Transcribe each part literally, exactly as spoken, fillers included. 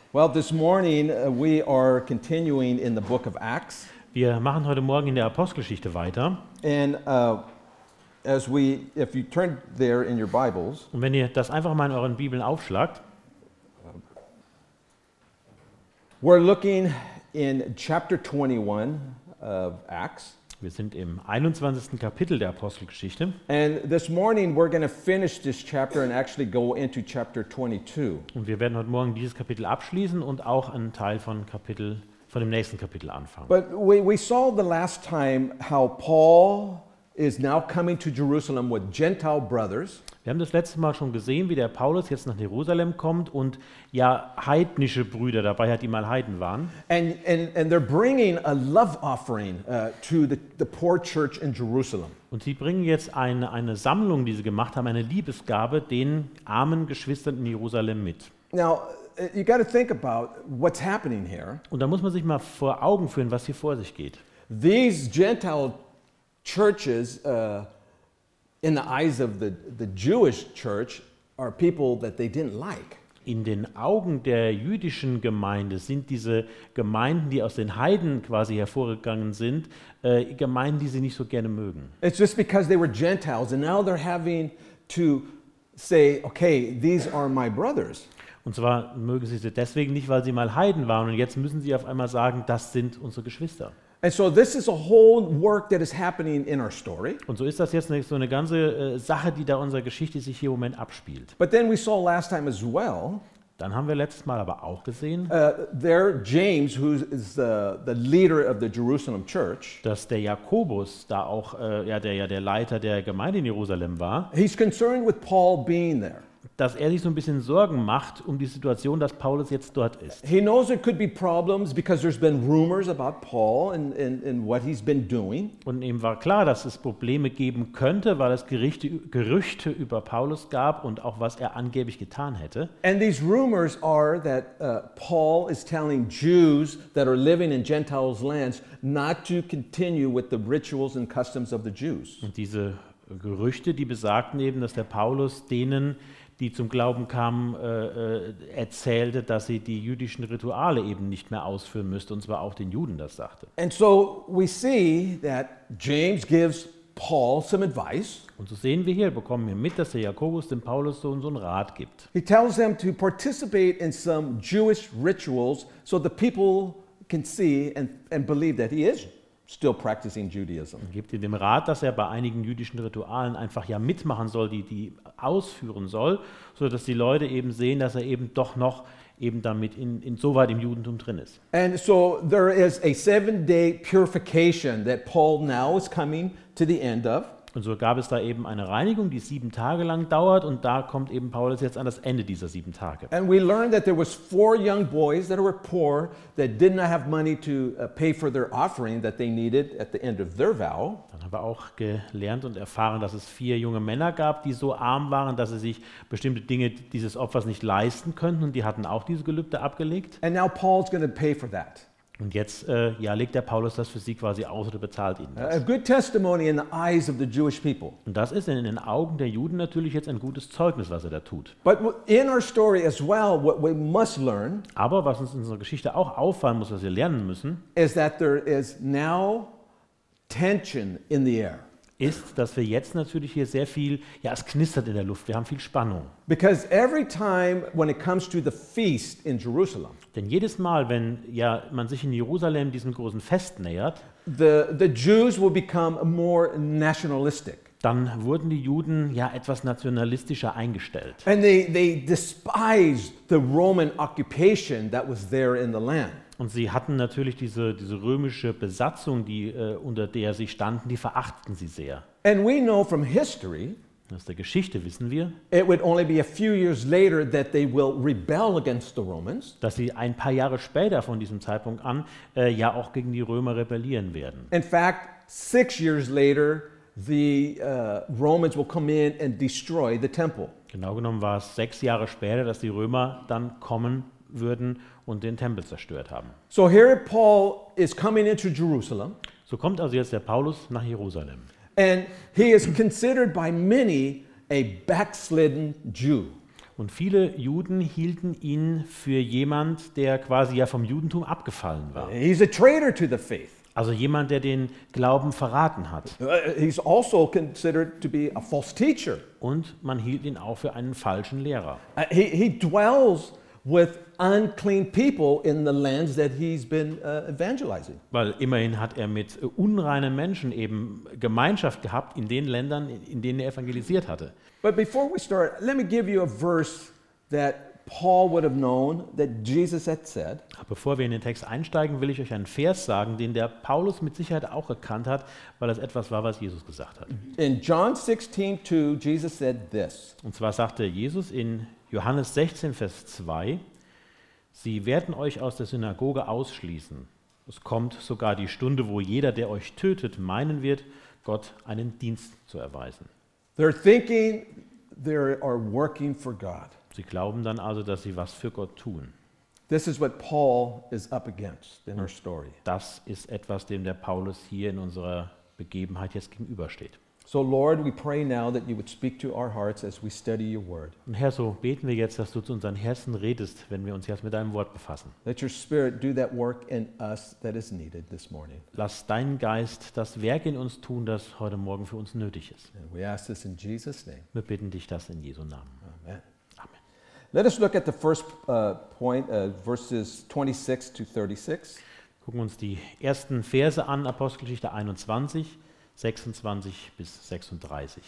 Well, this morning uh, we are continuing in the book of Acts, Wir machen heute Morgen in der Apostelgeschichte weiter. and uh, as we, if you turn there in your Bibles, Und wenn ihr das einfach mal in euren Bibeln aufschlagt, we're looking in chapter twenty-one of Acts, wir sind im einundzwanzigsten Kapitel der Apostelgeschichte. and this morning we're going to finish this chapter and actually go into chapter twenty-two. Und wir werden heute Morgen dieses Kapitel abschließen und auch einen Teil von Kapitel, von dem nächsten Kapitel anfangen. But we, we saw the last time how Paul is now coming to Jerusalem with Gentile brothers. Wir haben das letzte Mal schon gesehen, wie der Paulus jetzt nach Jerusalem kommt und ja heidnische Brüder dabei hat, die mal Heiden waren. And, and, and they're bringing a love offering uh, to the, the poor church in Jerusalem. Und sie bringen jetzt eine, eine Sammlung, die sie gemacht haben, eine Liebesgabe den armen Geschwistern in Jerusalem mit. Now, uh, you got to think about what's happening here. Und da muss man sich mal vor Augen führen, was hier vor sich geht. These Gentile churches, uh, in the eyes of the, the Jewish church, are people that they didn't like. In den Augen der jüdischen Gemeinde sind diese Gemeinden, die aus den Heiden quasi hervorgegangen sind, äh, Gemeinden, die sie nicht so gerne mögen. It's just because they were Gentiles, and now they're having to say, okay, these are my brothers. Und zwar mögen sie sie deswegen nicht, weil sie mal Heiden waren und jetzt müssen sie auf einmal sagen, das sind unsere Geschwister. And so this is a whole work that is happening in our story. Und so ist das jetzt eine, so eine ganze äh, Sache, die da in unserer Geschichte sich hier im Moment abspielt. But then we saw last time as well, Dann haben wir letztes Mal aber auch gesehen, uh, there James, who is the, the leader of the Jerusalem church, dass der Jakobus da auch, äh, ja, der ja der Leiter der Gemeinde in Jerusalem war, he's concerned with Paul being there. dass er sich so ein bisschen Sorgen macht um die Situation, dass Paulus jetzt dort ist. He knows there could be problems because there's been rumors about Paul and, and, and what he's been doing. Und ihm war klar, dass es Probleme geben könnte, weil es Gerichte, Gerüchte über Paulus gab und auch was er angeblich getan hätte. And these rumors are that uh, Paul is telling Jews that are living in Gentiles' lands not to continue with the rituals and customs of the Jews. Und diese Gerüchte, die besagten eben, dass der Paulus denen, die zum Glauben kamen, äh, äh, erzählte, dass sie die jüdischen Rituale eben nicht mehr ausführen müsste, und zwar auch den Juden das sagte. And so we see that James gives Paul some advice. Und so sehen wir hier, bekommen wir mit, dass der Jakobus dem Paulus so, so einen Rat gibt. He tells them to participate in some Jewish rituals so the people can see and, and believe that he is still practicing Judaism. Er gibt ihm den Rat, dass er bei einigen jüdischen Ritualen einfach ja mitmachen soll, die die ausführen soll, sodass die Leute eben sehen, dass er eben doch noch eben damit in, insoweit im Judentum drin ist. And so there is a seven-day purification that Paul now is coming to the end of. Und so gab es da eben eine Reinigung, die sieben Tage lang dauert, und da kommt eben Paulus jetzt an das Ende dieser sieben Tage. And we learned that there was four young boys that were poor that did not have money to uh, pay for their offering that they needed at the end of their vow. Dann haben wir auch gelernt und erfahren, dass es vier junge Männer gab, die so arm waren, dass sie sich bestimmte Dinge dieses Opfers nicht leisten könnten, und die hatten auch diese Gelübde abgelegt. And now Paul's going to pay for that. Und jetzt äh, ja, legt der Paulus das für sie quasi aus oder bezahlt ihnen A das. good testimony in the eyes of the Jewish people. Und das ist in den Augen der Juden natürlich jetzt ein gutes Zeugnis, was er da tut. But in our story as well, what we must learn Aber was uns in unserer Geschichte auch auffallen muss, was wir lernen müssen, is that there is now tension in the air. ist, dass wir jetzt natürlich hier sehr viel, ja, es knistert in der Luft, wir haben viel Spannung. Because every time when it comes to the feast in Jerusalem, Denn jedes Mal, wenn ja, man sich in Jerusalem diesem großen Fest nähert, the, the Jews will become more nationalistic. dann wurden die Juden ja etwas nationalistischer eingestellt. And they, they despise the Roman occupation that was there in the land. Und sie hatten natürlich diese, diese römische Besatzung, die, äh, unter der sie standen, die verachteten sie sehr. And we know from history, Aus der Geschichte wissen wir, it would only be a few years later that they will rebel against the Romans. dass sie ein paar Jahre später von diesem Zeitpunkt an äh, ja auch gegen die Römer rebellieren werden. In fact, six years later, the uh, Romans will come in and destroy the temple. Genau genommen war es sechs Jahre später, dass die Römer dann kommen würden und den Tempel zerstört haben. So here Paul is coming into Jerusalem, So kommt also jetzt der Paulus nach Jerusalem. and he is considered by many a backslidden Jew. Und viele Juden hielten ihn für jemand, der quasi ja vom Judentum abgefallen war. He's a traitor to the faith. Also jemand, der den Glauben verraten hat. Uh, he's also considered to be a false teacher. Und man hielt ihn auch für einen falschen Lehrer. Uh, he, he dwells with unclean people in the lands that he's been uh, evangelizing. Weil immerhin hat er mit äh, unreinen Menschen eben Gemeinschaft gehabt in den Ländern, in, in denen er evangelisiert hatte. But before we start, let me give you a verse that Paul would have known that Jesus had said. Aber bevor wir in den Text einsteigen, will ich euch einen Vers sagen, den der Paulus mit Sicherheit auch erkannt hat, weil das etwas war, was Jesus gesagt hat. In John sixteen two, Jesus said this. Und zwar sagte Jesus in Johannes sechzehn, Vers zwei, Sie werden euch aus der Synagoge ausschließen. Es kommt sogar die Stunde, wo jeder, der euch tötet, meinen wird, Gott einen Dienst zu erweisen. They're thinking they are working for God. Sie glauben dann also, dass sie was für Gott tun. This is what Paul is up against in our story. Das ist etwas, dem der Paulus hier in unserer Begebenheit jetzt gegenübersteht. So Lord, we pray now that you would speak to our hearts as we study your word. Und Herr, so beten wir jetzt, dass du zu unseren Herzen redest, wenn wir uns jetzt mit deinem Wort befassen. Let your spirit do that work in us that is needed this morning. Lass deinen Geist das Werk in uns tun, das heute Morgen für uns nötig ist. And we ask this in Jesus' name. Wir bitten dich das in Jesu Namen. Amen. Amen. Let us look at the first uh, point, uh, verses twenty-six to thirty-six. Gucken wir uns die ersten Verse an, Apostelgeschichte einundzwanzig, sechsundzwanzig bis sechsunddreißig.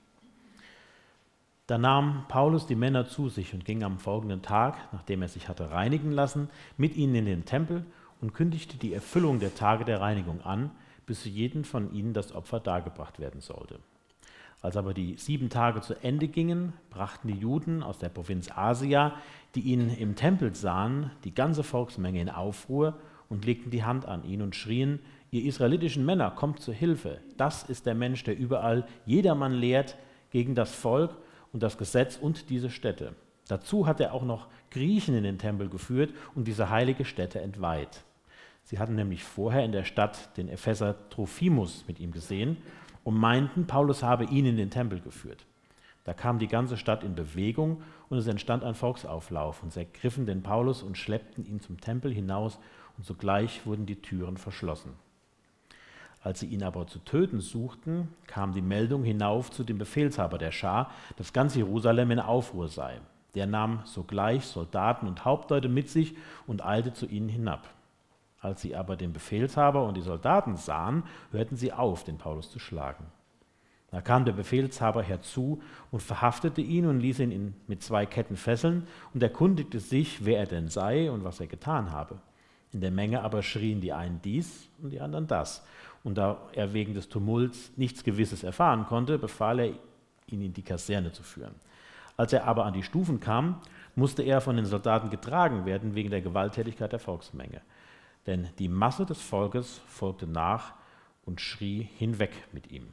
Da nahm Paulus die Männer zu sich und ging am folgenden Tag, nachdem er sich hatte reinigen lassen, mit ihnen in den Tempel und kündigte die Erfüllung der Tage der Reinigung an, bis zu jedem von ihnen das Opfer dargebracht werden sollte. Als aber die sieben Tage zu Ende gingen, brachten die Juden aus der Provinz Asia, die ihn im Tempel sahen, die ganze Volksmenge in Aufruhr und legten die Hand an ihn und schrien: Ihr israelitischen Männer, kommt zur Hilfe. Das ist der Mensch, der überall jedermann lehrt gegen das Volk und das Gesetz und diese Stätte. Dazu hat er auch noch Griechen in den Tempel geführt und diese heilige Stätte entweiht. Sie hatten nämlich vorher in der Stadt den Epheser Trophimus mit ihm gesehen und meinten, Paulus habe ihn in den Tempel geführt. Da kam die ganze Stadt in Bewegung und es entstand ein Volksauflauf und sie ergriffen den Paulus und schleppten ihn zum Tempel hinaus und sogleich wurden die Türen verschlossen. Als sie ihn aber zu töten suchten, kam die Meldung hinauf zu dem Befehlshaber der Schar, dass ganz Jerusalem in Aufruhr sei. Der nahm sogleich Soldaten und Hauptleute mit sich und eilte zu ihnen hinab. Als sie aber den Befehlshaber und die Soldaten sahen, hörten sie auf, den Paulus zu schlagen. Da kam der Befehlshaber herzu und verhaftete ihn und ließ ihn in, mit zwei Ketten fesseln und erkundigte sich, wer er denn sei und was er getan habe. In der Menge aber schrien die einen dies und die anderen das. Und da er wegen des Tumults nichts Gewisses erfahren konnte, befahl er, ihn in die Kaserne zu führen. Als er aber an die Stufen kam, musste er von den Soldaten getragen werden wegen der Gewalttätigkeit der Volksmenge. Denn die Masse des Volkes folgte nach und schrie hinweg mit ihm.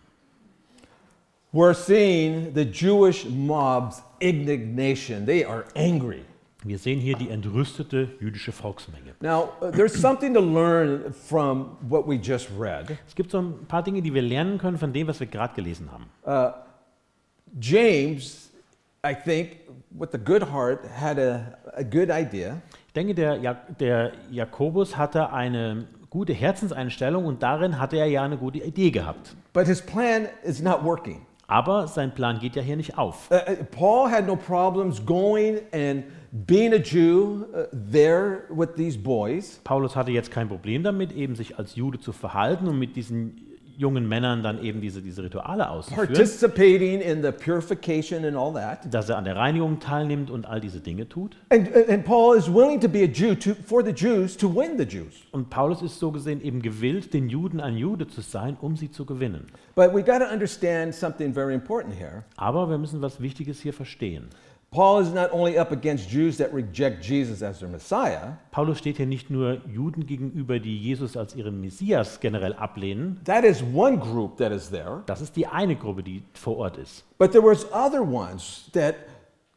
We're seeing the Jewish mob's indignation. They are angry. Wir sehen hier die entrüstete jüdische Volksmenge. Now, uh, there's something to learn from what we just read. Es gibt so ein paar Dinge, die wir lernen können von dem, was wir gerade gelesen haben. Uh, James, I think, with a good heart, had a, a good idea. Ich denke, der, ja der Jakobus hatte eine gute Herzenseinstellung und darin hatte er ja eine gute Idee gehabt. But his plan is not working. Aber sein Plan geht ja hier nicht auf. Uh, uh, Paul had no problems going and being a Jew uh, there with these boys. Paulus hatte jetzt kein Problem damit, eben sich als Jude zu verhalten und mit diesen jungen Männern dann eben diese, diese Rituale auszuführen. Participating in the purification and all that. Dass er an der Reinigung teilnimmt und all diese Dinge tut. And, and Paul is willing to be a Jew to, for the Jews to win the Jews. Und Paulus ist so gesehen eben gewillt, den Juden ein Jude zu sein, um sie zu gewinnen. But we got to understand something very important here. Aber wir müssen was Wichtiges hier verstehen. Paul is not only up against Jews that reject Jesus as their Messiah. Paulus steht hier nicht nur Juden gegenüber, die Jesus als ihren Messias generell ablehnen. That is one group that is there. Das ist die eine Gruppe, die vor Ort ist. But there was other ones that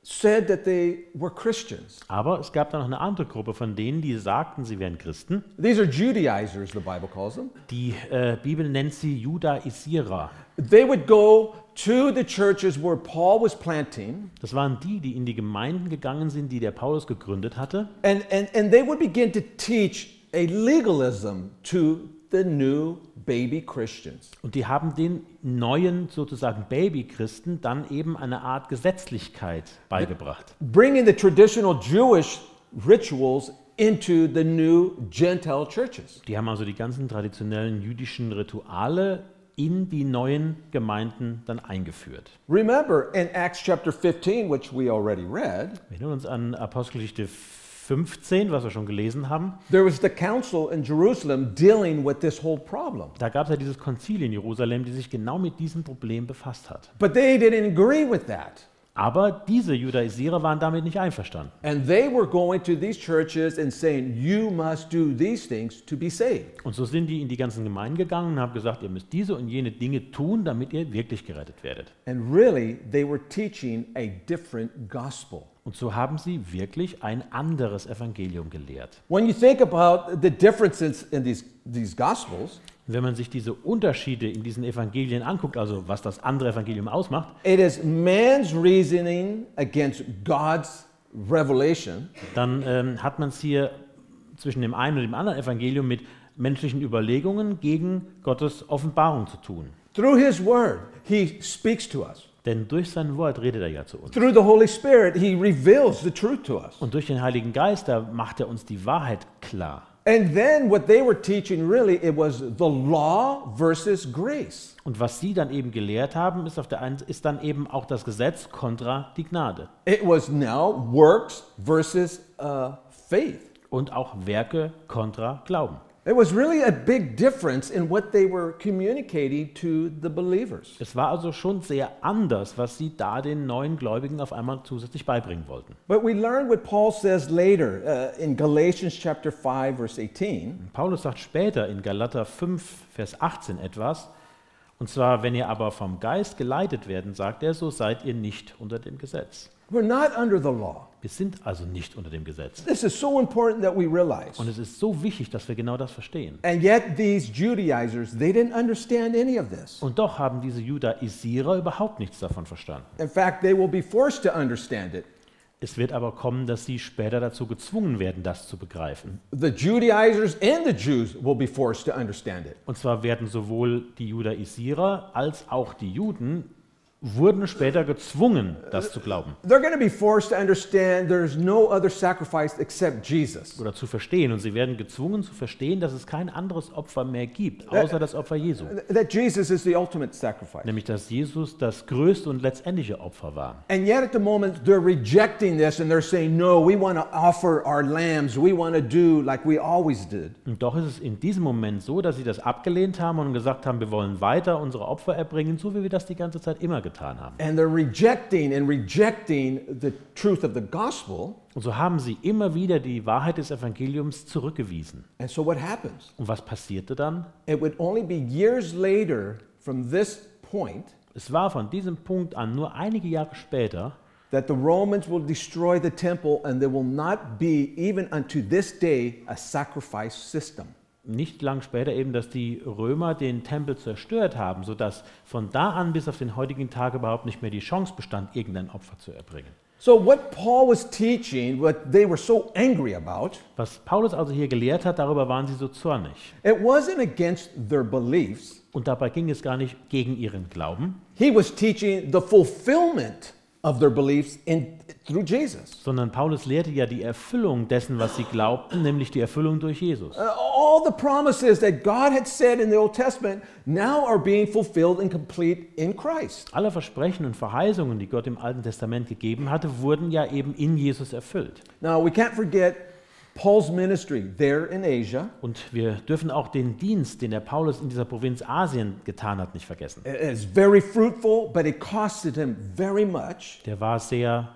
said that they were Christians. Aber es gab da noch eine andere Gruppe von denen, die sagten, sie wären Christen. These are Judaizers, the Bible calls them. Die äh, Bibel nennt sie Judaisierer. They would go to the churches where Paul was planting, Das waren die, die in die Gemeinden gegangen sind, die der Paulus gegründet hatte. and, and, and they would begin to teach a legalism to the new baby Christians. Und die haben den neuen, sozusagen Baby-Christen, dann eben eine Art Gesetzlichkeit beigebracht. Bringing the traditional Jewish rituals into the new Gentile churches. Die haben also die ganzen traditionellen jüdischen Rituale in die neuen Gemeinden dann eingeführt. Remember, in Acts chapter fifteen, which we already read, Wir erinnern uns an Apostelgeschichte fünfzehn, was wir schon gelesen haben. there was the council in Jerusalem dealing with this whole problem. Da gab es ja dieses Konzil in Jerusalem, die sich genau mit diesem Problem befasst hat. But they didn't agree with that. Aber diese Judaisierer waren damit nicht einverstanden. And they were going to these churches and saying, you must do these things to be saved. Und so sind die in die ganzen Gemeinden gegangen und haben gesagt, ihr müsst diese und jene Dinge tun, damit ihr wirklich gerettet werdet. And really, they were teaching a different gospel. Und so haben sie wirklich ein anderes Evangelium gelehrt. When you think about the differences in these, these gospels, Wenn man sich diese Unterschiede in diesen Evangelien anguckt, also was das andere Evangelium ausmacht, it is man's reasoning against God's revelation, dann ähm, hat man es hier zwischen dem einen und dem anderen Evangelium mit menschlichen Überlegungen gegen Gottes Offenbarung zu tun. through his word, he speaks to us. Denn durch sein Wort redet er ja zu uns. Through the Holy Spirit, he reveals the truth to us. Und durch den Heiligen Geist, da macht er uns die Wahrheit klar. And then what they were teaching, really, it was the law versus grace. Und was sie dann eben gelehrt haben, ist, auf der einen, ist dann eben auch das Gesetz kontra die Gnade. It was now works versus uh, faith. Und auch Werke kontra Glauben. It was really a big difference in what they were communicating to the believers. Es war also schon sehr anders, was sie da den neuen Gläubigen auf einmal zusätzlich beibringen wollten. But we learn what Paul says later uh, in Galatians chapter five, verse eighteen. Paulus sagt später in Galater fünf, Vers achtzehn etwas, und zwar, wenn ihr aber vom Geist geleitet werden, sagt er, so seid ihr nicht unter dem Gesetz. We're not under the law. Wir sind also nicht unter dem Gesetz. This is so important that we realize. Und es ist so wichtig, dass wir genau das verstehen. And yet these Judaizers, they didn't understand any of this. Und doch haben diese Judaisierer überhaupt nichts davon verstanden. In fact, they will be forced to understand it. Es wird aber kommen, dass sie später dazu gezwungen werden, das zu begreifen. The Judaizers and the Jews will be forced to understand it. Und zwar werden sowohl die Judaisierer als auch die Juden wurden später gezwungen, das zu glauben They're going to be forced to understand there's no other sacrifice except Jesus. oder zu verstehen. Und sie werden gezwungen zu verstehen, dass es kein anderes Opfer mehr gibt, außer das Opfer Jesu. That Jesus is the ultimate sacrifice. Nämlich, dass Jesus das größte und letztendliche Opfer war. And yet at the moment they're rejecting this and they're saying, no, we want to offer our lambs. We want to do like we always did. Und doch ist es in diesem Moment so, dass sie das abgelehnt haben und gesagt haben, wir wollen weiter unsere Opfer erbringen, so wie wir das die ganze Zeit immer getan haben. And they're rejecting and rejecting the truth of the gospel. Und so haben sie immer wieder die Wahrheit des Evangeliums zurückgewiesen. And so what happens? Und was passierte dann? It would only be years later from this point Es war von diesem Punkt an nur einige Jahre später, that the Romans will destroy the temple and there will not be, even unto this day, a sacrifice system. nicht lang später eben, dass die Römer den Tempel zerstört haben, sodass von da an bis auf den heutigen Tag überhaupt nicht mehr die Chance bestand, irgendein Opfer zu erbringen. So what Paul was teaching, what they were so angry about, Was Paulus also hier gelehrt hat, darüber waren sie so zornig. it wasn't against their beliefs. Und dabei ging es gar nicht gegen ihren Glauben, He was teaching the fulfillment of their beliefs in, through Jesus. sondern Paulus lehrte ja die Erfüllung dessen, was sie glaubten, nämlich die Erfüllung durch Jesus. Uh, all the promises that God had said in the Old Testament now are being fulfilled and complete in Christ. Alle Versprechen und Verheißungen, die Gott im Alten Testament gegeben hatte, wurden ja eben in Jesus erfüllt. Now, we can't forget Paul's ministry there in Asia. Und wir dürfen auch den Dienst, den der Paulus in dieser Provinz Asien getan hat, nicht vergessen. It is very fruitful, but it costed him very much. Der war sehr,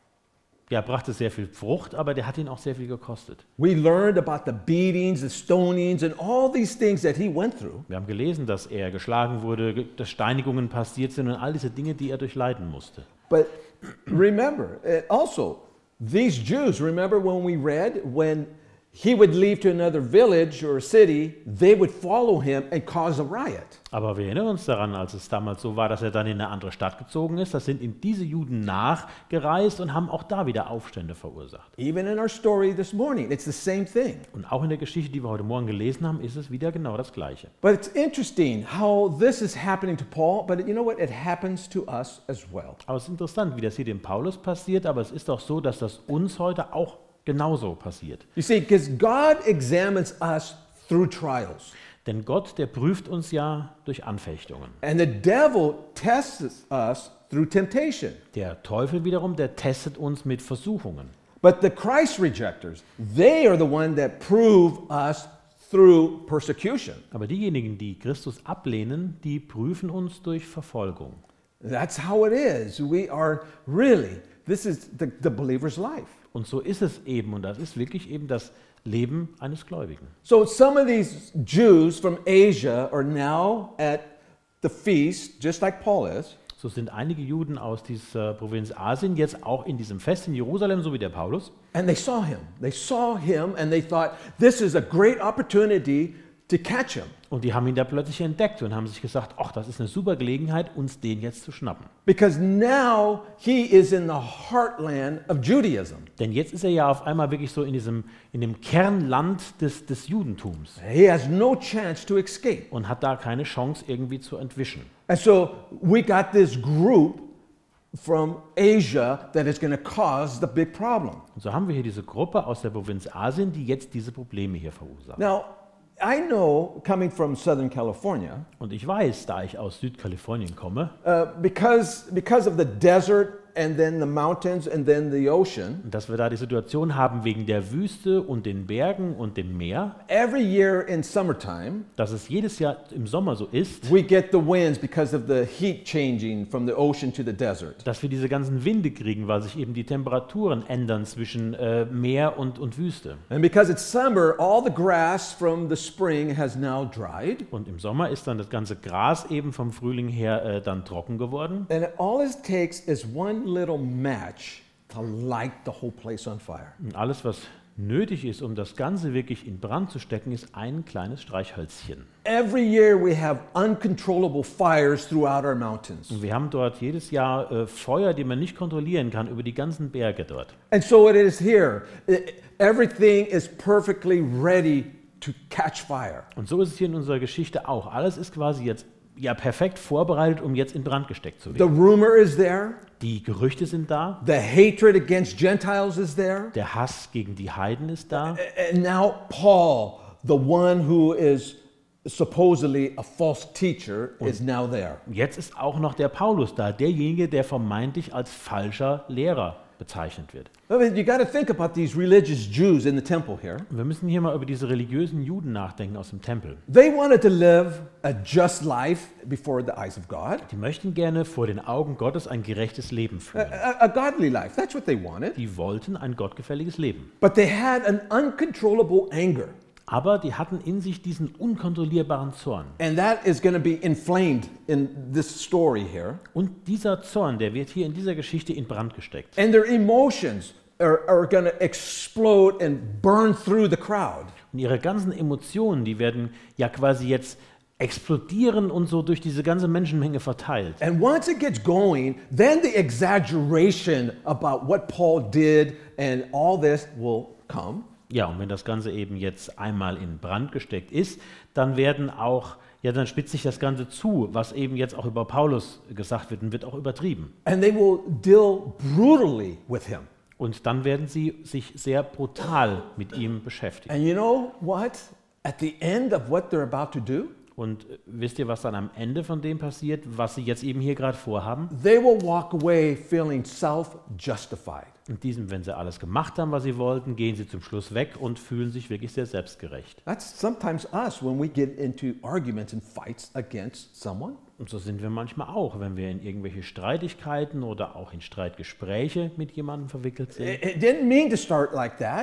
ja, brachte sehr viel Frucht, aber der hat ihn auch sehr viel gekostet. We learned about the beatings, the stonings, and all these things that he went through. Wir haben gelesen, dass er geschlagen wurde, dass Steinigungen passiert sind und all diese Dinge, die er durchleiden musste. But remember, uh, also, these Jews, remember when we read, when he would leave to another village or city, they would follow him and cause a riot. Aber wir erinnern uns daran, als es damals so war, dass er dann in eine andere Stadt gezogen ist, da sind ihm diese Juden nachgereist und haben auch da wieder Aufstände verursacht. Even in our story this morning, it's the same thing. Und auch in der Geschichte, die wir heute Morgen gelesen haben, ist es wieder genau das Gleiche. But it's interesting how this is happening to Paul, but you know what? It happens to us as well. Aber es ist interessant, wie das hier dem Paulus passiert, aber es ist auch so, dass das uns heute auch genauso passiert. You see, because God examines us through trials. Denn Gott, der prüft uns ja durch Anfechtungen. And the devil tests us through temptation. Der Teufel wiederum, der testet uns mit Versuchungen. But the Christ rejectors, they are the one that prove us through persecution. Aber diejenigen, die Christus ablehnen, die prüfen uns durch Verfolgung. That's how it is. We are really, this is the, the believer's life. Und so ist es eben, und das ist wirklich eben das Leben eines Gläubigen. So some of these Jews from Asia are now at the feast, just like Paul is. So sind einige Juden aus dieser Provinz Asien jetzt auch in diesem Fest in Jerusalem, so wie der Paulus. And they saw him. They saw him and they thought, this is a great opportunity to catch him. Und die haben ihn da plötzlich entdeckt und haben sich gesagt, ach, das ist eine super Gelegenheit, uns den jetzt zu schnappen. Because now he is in the heartland of Judaism. Denn jetzt ist er ja auf einmal wirklich so in diesem in dem Kernland des, des Judentums He has no chance to escape. und hat da keine Chance irgendwie zu entwischen. And so we got this group from Asia that is going to cause the big problem. Und so haben wir hier diese Gruppe aus der Provinz Asien, die jetzt diese Probleme hier verursacht. Now, I know, coming from Southern California, Und ich weiß, da ich aus Südkalifornien komme, uh, because, because of the desert and then the mountains and then the ocean, dass wir da die Situation haben wegen der Wüste und den Bergen und dem Meer, every year in summertime, dass es jedes Jahr im Sommer so ist, we get the winds because of the heat changing from the ocean to the desert. dass wir diese ganzen Winde kriegen, weil sich eben die Temperaturen ändern zwischen äh, Meer und, und Wüste. And because it's summer, all the grass from the spring has now dried. Und im Sommer ist dann das ganze Gras eben vom Frühling her äh, dann trocken geworden. And all it takes is one little match to light the whole place on fire. Und alles, was nötig ist, um das Ganze wirklich in Brand zu stecken, ist ein kleines Streichhölzchen. Every year we have uncontrollable fires throughout our mountains. Und wir haben dort jedes Jahr äh, Feuer, die man nicht kontrollieren kann, über die ganzen Berge dort. And so it is here. I- Everything is perfectly ready to catch fire. Und so ist es hier in unserer Geschichte auch. Alles ist quasi jetzt ja perfekt vorbereitet, um jetzt in Brand gesteckt zu The werden. rumor is there. Die Gerüchte sind da, The hatred against Gentiles is there. der Hass gegen die Heiden ist da. And now Paul, the one who is supposedly a false teacher, is now there. Jetzt ist auch noch der Paulus da, derjenige, der vermeintlich als falscher Lehrer bezeichnet wird. I mean, you got to think about these religious Jews in the temple here. Wir müssen hier mal über diese religiösen Juden nachdenken aus dem Tempel. They wanted to live a just life before the eyes of God, Die möchten gerne vor den Augen Gottes ein gerechtes Leben a, führen. a, a godly life. That's what they wanted. Die wollten ein gottgefälliges Leben. But they had an uncontrollable anger, Aber die hatten in sich diesen unkontrollierbaren Zorn. and that is going to be inflamed in this story here. Und dieser Zorn, der wird hier in dieser Geschichte in Brand gesteckt. And their emotions are, are going to explode and burn through the crowd. Und ihre ganzen Emotionen, die werden ja quasi jetzt explodieren und so durch diese ganze Menschenmenge verteilt. And once it gets going, then the exaggeration about what Paul did and all this will come. Ja, und wenn das Ganze eben jetzt einmal in Brand gesteckt ist, dann werden auch, ja, dann spitzt sich das Ganze zu, was eben jetzt auch über Paulus gesagt wird und wird auch übertrieben. And they will deal brutally with him. Und dann werden sie sich sehr brutal mit ihm beschäftigen. And you know what? At the end of what they're about to do, Und äh, wisst ihr, was dann am Ende von dem passiert, was sie jetzt eben hier gerade vorhaben? they will walk away feeling self-justified. In diesem, wenn sie alles gemacht haben, was sie wollten, gehen sie zum Schluss weg und fühlen sich wirklich sehr selbstgerecht. That's sometimes us when we get into arguments and fights against someone. Und so sind wir manchmal auch, wenn wir in irgendwelche Streitigkeiten oder auch in Streitgespräche mit jemandem verwickelt sind. It, it didn't mean to start like that.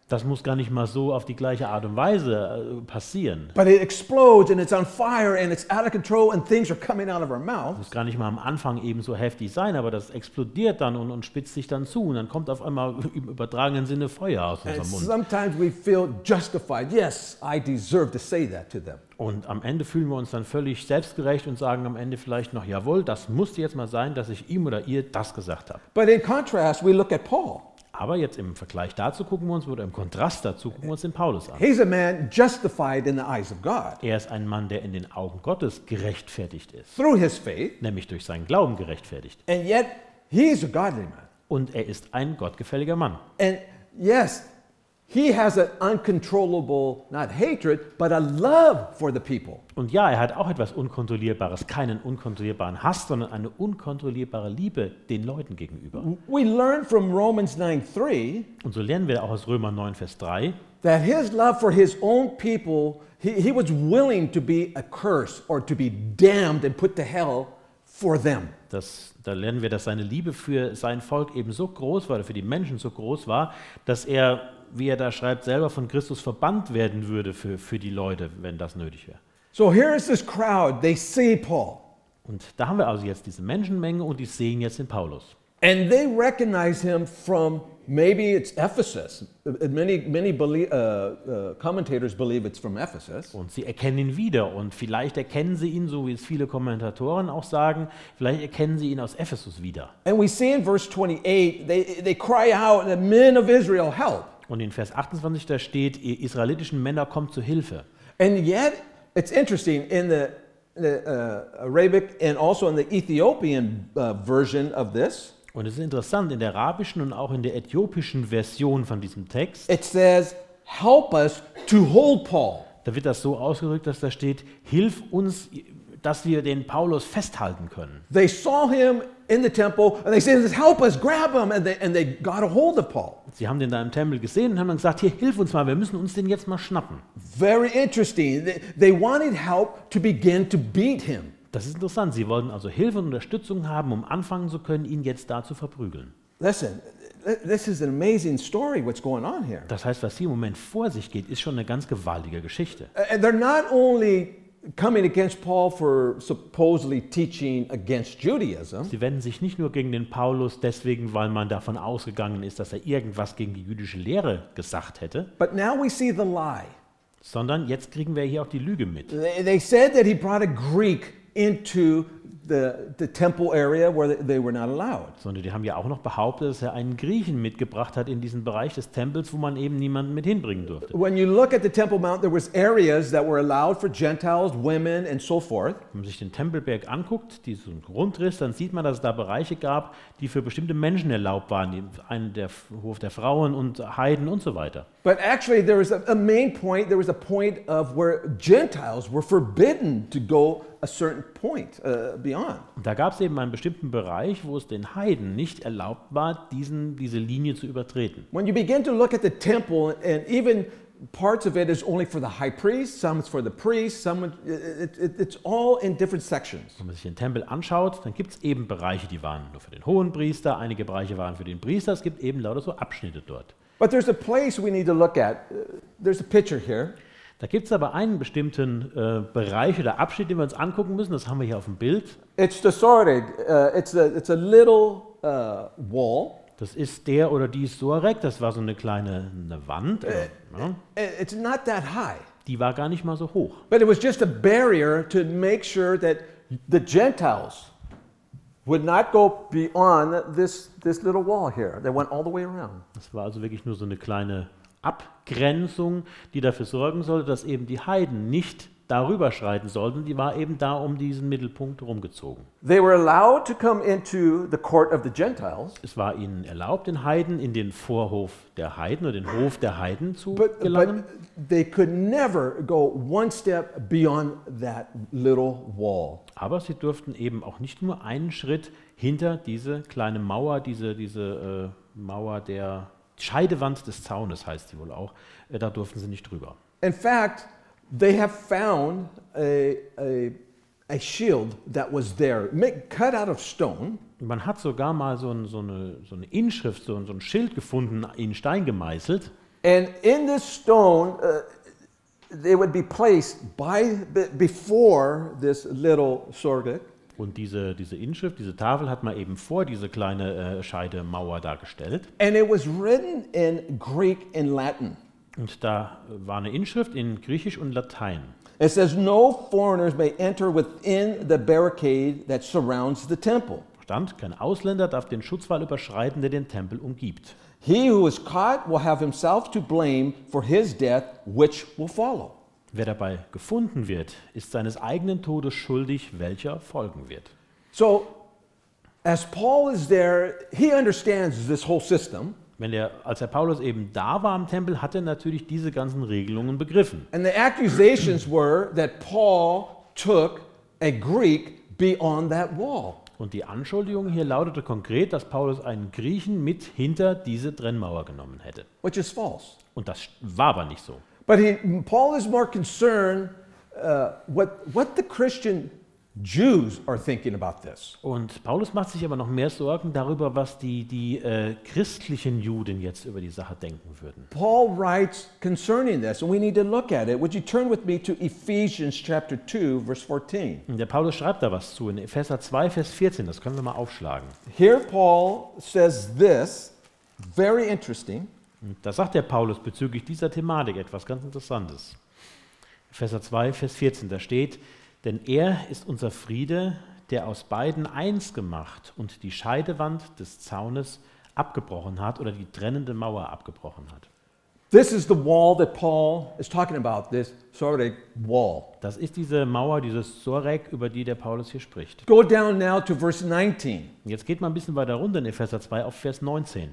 Das muss gar nicht mal so auf die gleiche Art und Weise äh, passieren. But it explodes and it's on fire and it's out of control and things are coming out of our mouth. Muss gar nicht mal am Anfang eben so heftig sein, aber das explodiert dann und, und spitzt sich dann zu und dann kommt auf einmal im übertragenen Sinne Feuer aus And unserem Mund. sometimes we feel justified. Yes, I deserve to say that to them. Und am Ende fühlen wir uns dann völlig selbstgerecht und sagen am Ende vielleicht noch, jawohl, das musste jetzt mal sein, dass ich ihm oder ihr das gesagt habe. But in contrast, we look at Paul. Aber jetzt im Vergleich dazu gucken wir uns, oder im Kontrast dazu gucken wir uns den Paulus an. He's a man justified in the eyes of God Er ist ein Mann, der in den Augen Gottes gerechtfertigt ist, through his faith, nämlich durch seinen Glauben gerechtfertigt. and yet he's a godly man. Und er ist ein gottgefälliger Mann. And yes, he has an uncontrollable, not hatred, but a love for the people. Und ja, er hat auch etwas Unkontrollierbares, keinen unkontrollierbaren Hass, sondern eine unkontrollierbare Liebe den Leuten gegenüber. We learn from Romans nine three Und so lernen wir auch aus Römer neun, Vers drei, that his love for his own people, he, he was willing to be a curse or to be damned and put to hell for them. dass, da lernen wir, dass seine Liebe für sein Volk eben so groß war, oder für die Menschen so groß war, dass er, wie er da schreibt, selber von Christus verbannt werden würde für, für die Leute, wenn das nötig wäre. So here is this crowd, they see Paul, Und da haben wir also jetzt diese Menschenmenge und die sehen jetzt den Paulus. and they recognize him from maybe it's Ephesus. Uh, Many, many belie- uh, uh, commentators believe it's from Ephesus. Und sie erkennen ihn wieder und vielleicht erkennen sie ihn, so wie es viele Kommentatoren auch sagen, vielleicht erkennen sie ihn aus Ephesus wieder. And we see in verse twenty-eight, they, they cry out, the men of Israel, help. Und in Vers achtundzwanzig da steht, ihr israelitischen Männer kommt zu Hilfe. And yet, it's interesting, in the, the uh, Arabic and also in the Ethiopian uh, version of this, Und es ist interessant, in der arabischen und auch in der äthiopischen Version von diesem Text, it says, help us to hold Paul. da wird das so ausgedrückt, dass da steht, hilf uns, dass wir den Paulus festhalten können. They saw him in the temple and they said, help us, grab him. And they, and they got a hold of Paul. Sie haben den da im Tempel gesehen und haben dann gesagt, hier, hilf uns mal, wir müssen uns den jetzt mal schnappen. Very interesting. They, they wanted help to begin to beat him. Das ist interessant. Sie wollten also Hilfe und Unterstützung haben, um anfangen zu können, ihn jetzt da zu verprügeln. Listen, this is an amazing story, what's going on here. Das heißt, was hier im Moment vor sich geht, ist schon eine ganz gewaltige Geschichte. And they're not only coming against Paul for supposedly teaching against Judaism, Sie wenden sich nicht nur gegen den Paulus deswegen, weil man davon ausgegangen ist, dass er irgendwas gegen die jüdische Lehre gesagt hätte, but now we see the lie. sondern jetzt kriegen wir hier auch die Lüge mit. They, they said that he brought a Greek into the, the temple area where they, they were not allowed. Sondern die haben ja auch noch behauptet, dass er einen Griechen mitgebracht hat in diesen Bereich des Tempels, wo man eben niemanden mit hinbringen durfte. When you look at the Temple Mount, there was areas that were allowed for Gentiles, women, and so forth. Wenn man sich den Tempelberg anguckt, diesen Grundriss, dann sieht man, dass es da Bereiche gab, die für bestimmte Menschen erlaubt waren, die- einen der Hof der Frauen und Heiden und so weiter. But actually, there was a, a main point. There was a point of where Gentiles were forbidden to go a certain point uh, beyond. Und da gab es eben einen bestimmten Bereich, wo es den Heiden nicht erlaubt war, diesen, diese Linie zu übertreten. When you begin to look at the temple, and even parts of it is only for the high priest, some is for the priest, some it, it, it's all in different sections. Wenn man sich den Tempel anschaut, dann gibt es eben Bereiche, die waren nur für den Hohenpriester, einige Bereiche waren für den Priester, es gibt eben lauter so Abschnitte dort. But there's a place we need to look at. Uh, There's a picture here. Da gibt es aber einen bestimmten äh, Bereich oder Abschnitt, den wir uns angucken müssen, das haben wir hier auf dem Bild. It's the Soreg. Uh, it's a it's a little uh, wall. Das ist der oder die Sorek, das war so eine kleine eine Wand, äh, ja, I- It's not that high, die war gar nicht mal so hoch. but it was just a barrier to make sure that the Gentiles would not go beyond this this little wall here. They went all the way around. Das war also wirklich nur so eine kleine Abgrenzung, die dafür sorgen sollte, dass eben die Heiden nicht darüber schreiten sollten. Die war eben da um diesen Mittelpunkt rumgezogen. They were allowed to come into the court of the Gentiles, Es war ihnen erlaubt, den Heiden in den Vorhof der Heiden oder den Hof der Heiden zu but, gelangen. but they could never go one step beyond that little wall. Aber sie durften eben auch nicht nur einen Schritt hinter diese kleine Mauer, diese, diese äh, Mauer der Scheidewand des Zaunes heißt sie wohl auch, äh, da durften sie nicht drüber. In fact, they have found a, a, a shield that was there, make, cut out of stone, Man hat sogar mal so, ein, so, eine, so eine Inschrift, so, ein- so ein Schild gefunden, in Stein gemeißelt. And in this stone, uh, they would be placed by be- before this little sorgek. Und diese, diese Inschrift, diese Tafel hat man eben vor diese kleine äh, Scheidemauer dargestellt. And it was written in Greek and Latin. Und da war eine Inschrift in Griechisch und Latein. It says, "No foreigners may enter within the barricade that surrounds the temple. Stand, kein Ausländer darf den Schutzwall überschreiten, der den Tempel umgibt. He who is caught will have himself to blame for his death, which will follow." Wer dabei gefunden wird, ist seines eigenen Todes schuldig, welcher folgen wird. So, as Paul is there, he understands this whole system. Wenn der, als der Paulus eben da war am Tempel, hat er natürlich diese ganzen Regelungen begriffen. And the accusations were that Paul took a Greek beyond that wall. Und die Anschuldigung hier lautete konkret, dass Paulus einen Griechen mit hinter diese Trennmauer genommen hätte. Which is false. Und das war aber nicht so. But he, Paul is more concerned uh, what, what the Christian Jews are thinking about this. Und Paulus macht sich aber noch mehr Sorgen darüber, was die, die äh, christlichen Juden jetzt über die Sache denken würden. Paul writes concerning this, and we need to look at it. Would you turn with me to Ephesians chapter two, verse fourteen? Und der Paulus schreibt da was zu in Epheser zwei, Vers vierzehn, das können wir mal aufschlagen. Here Paul says this, very interesting. Und da sagt der Paulus bezüglich dieser Thematik etwas ganz Interessantes. Epheser zwei, Vers vierzehn, da steht: Denn er ist unser Friede, der aus beiden eins gemacht und die Scheidewand des Zaunes abgebrochen hat oder die trennende Mauer abgebrochen hat. This is the wall that Paul is talking about, this sort of wall. Das ist diese Mauer, dieses Sorek, über die der Paulus hier spricht. Go down now to verse nineteen. Und jetzt geht mal ein bisschen weiter runter in Epheser zwei auf Vers neunzehn.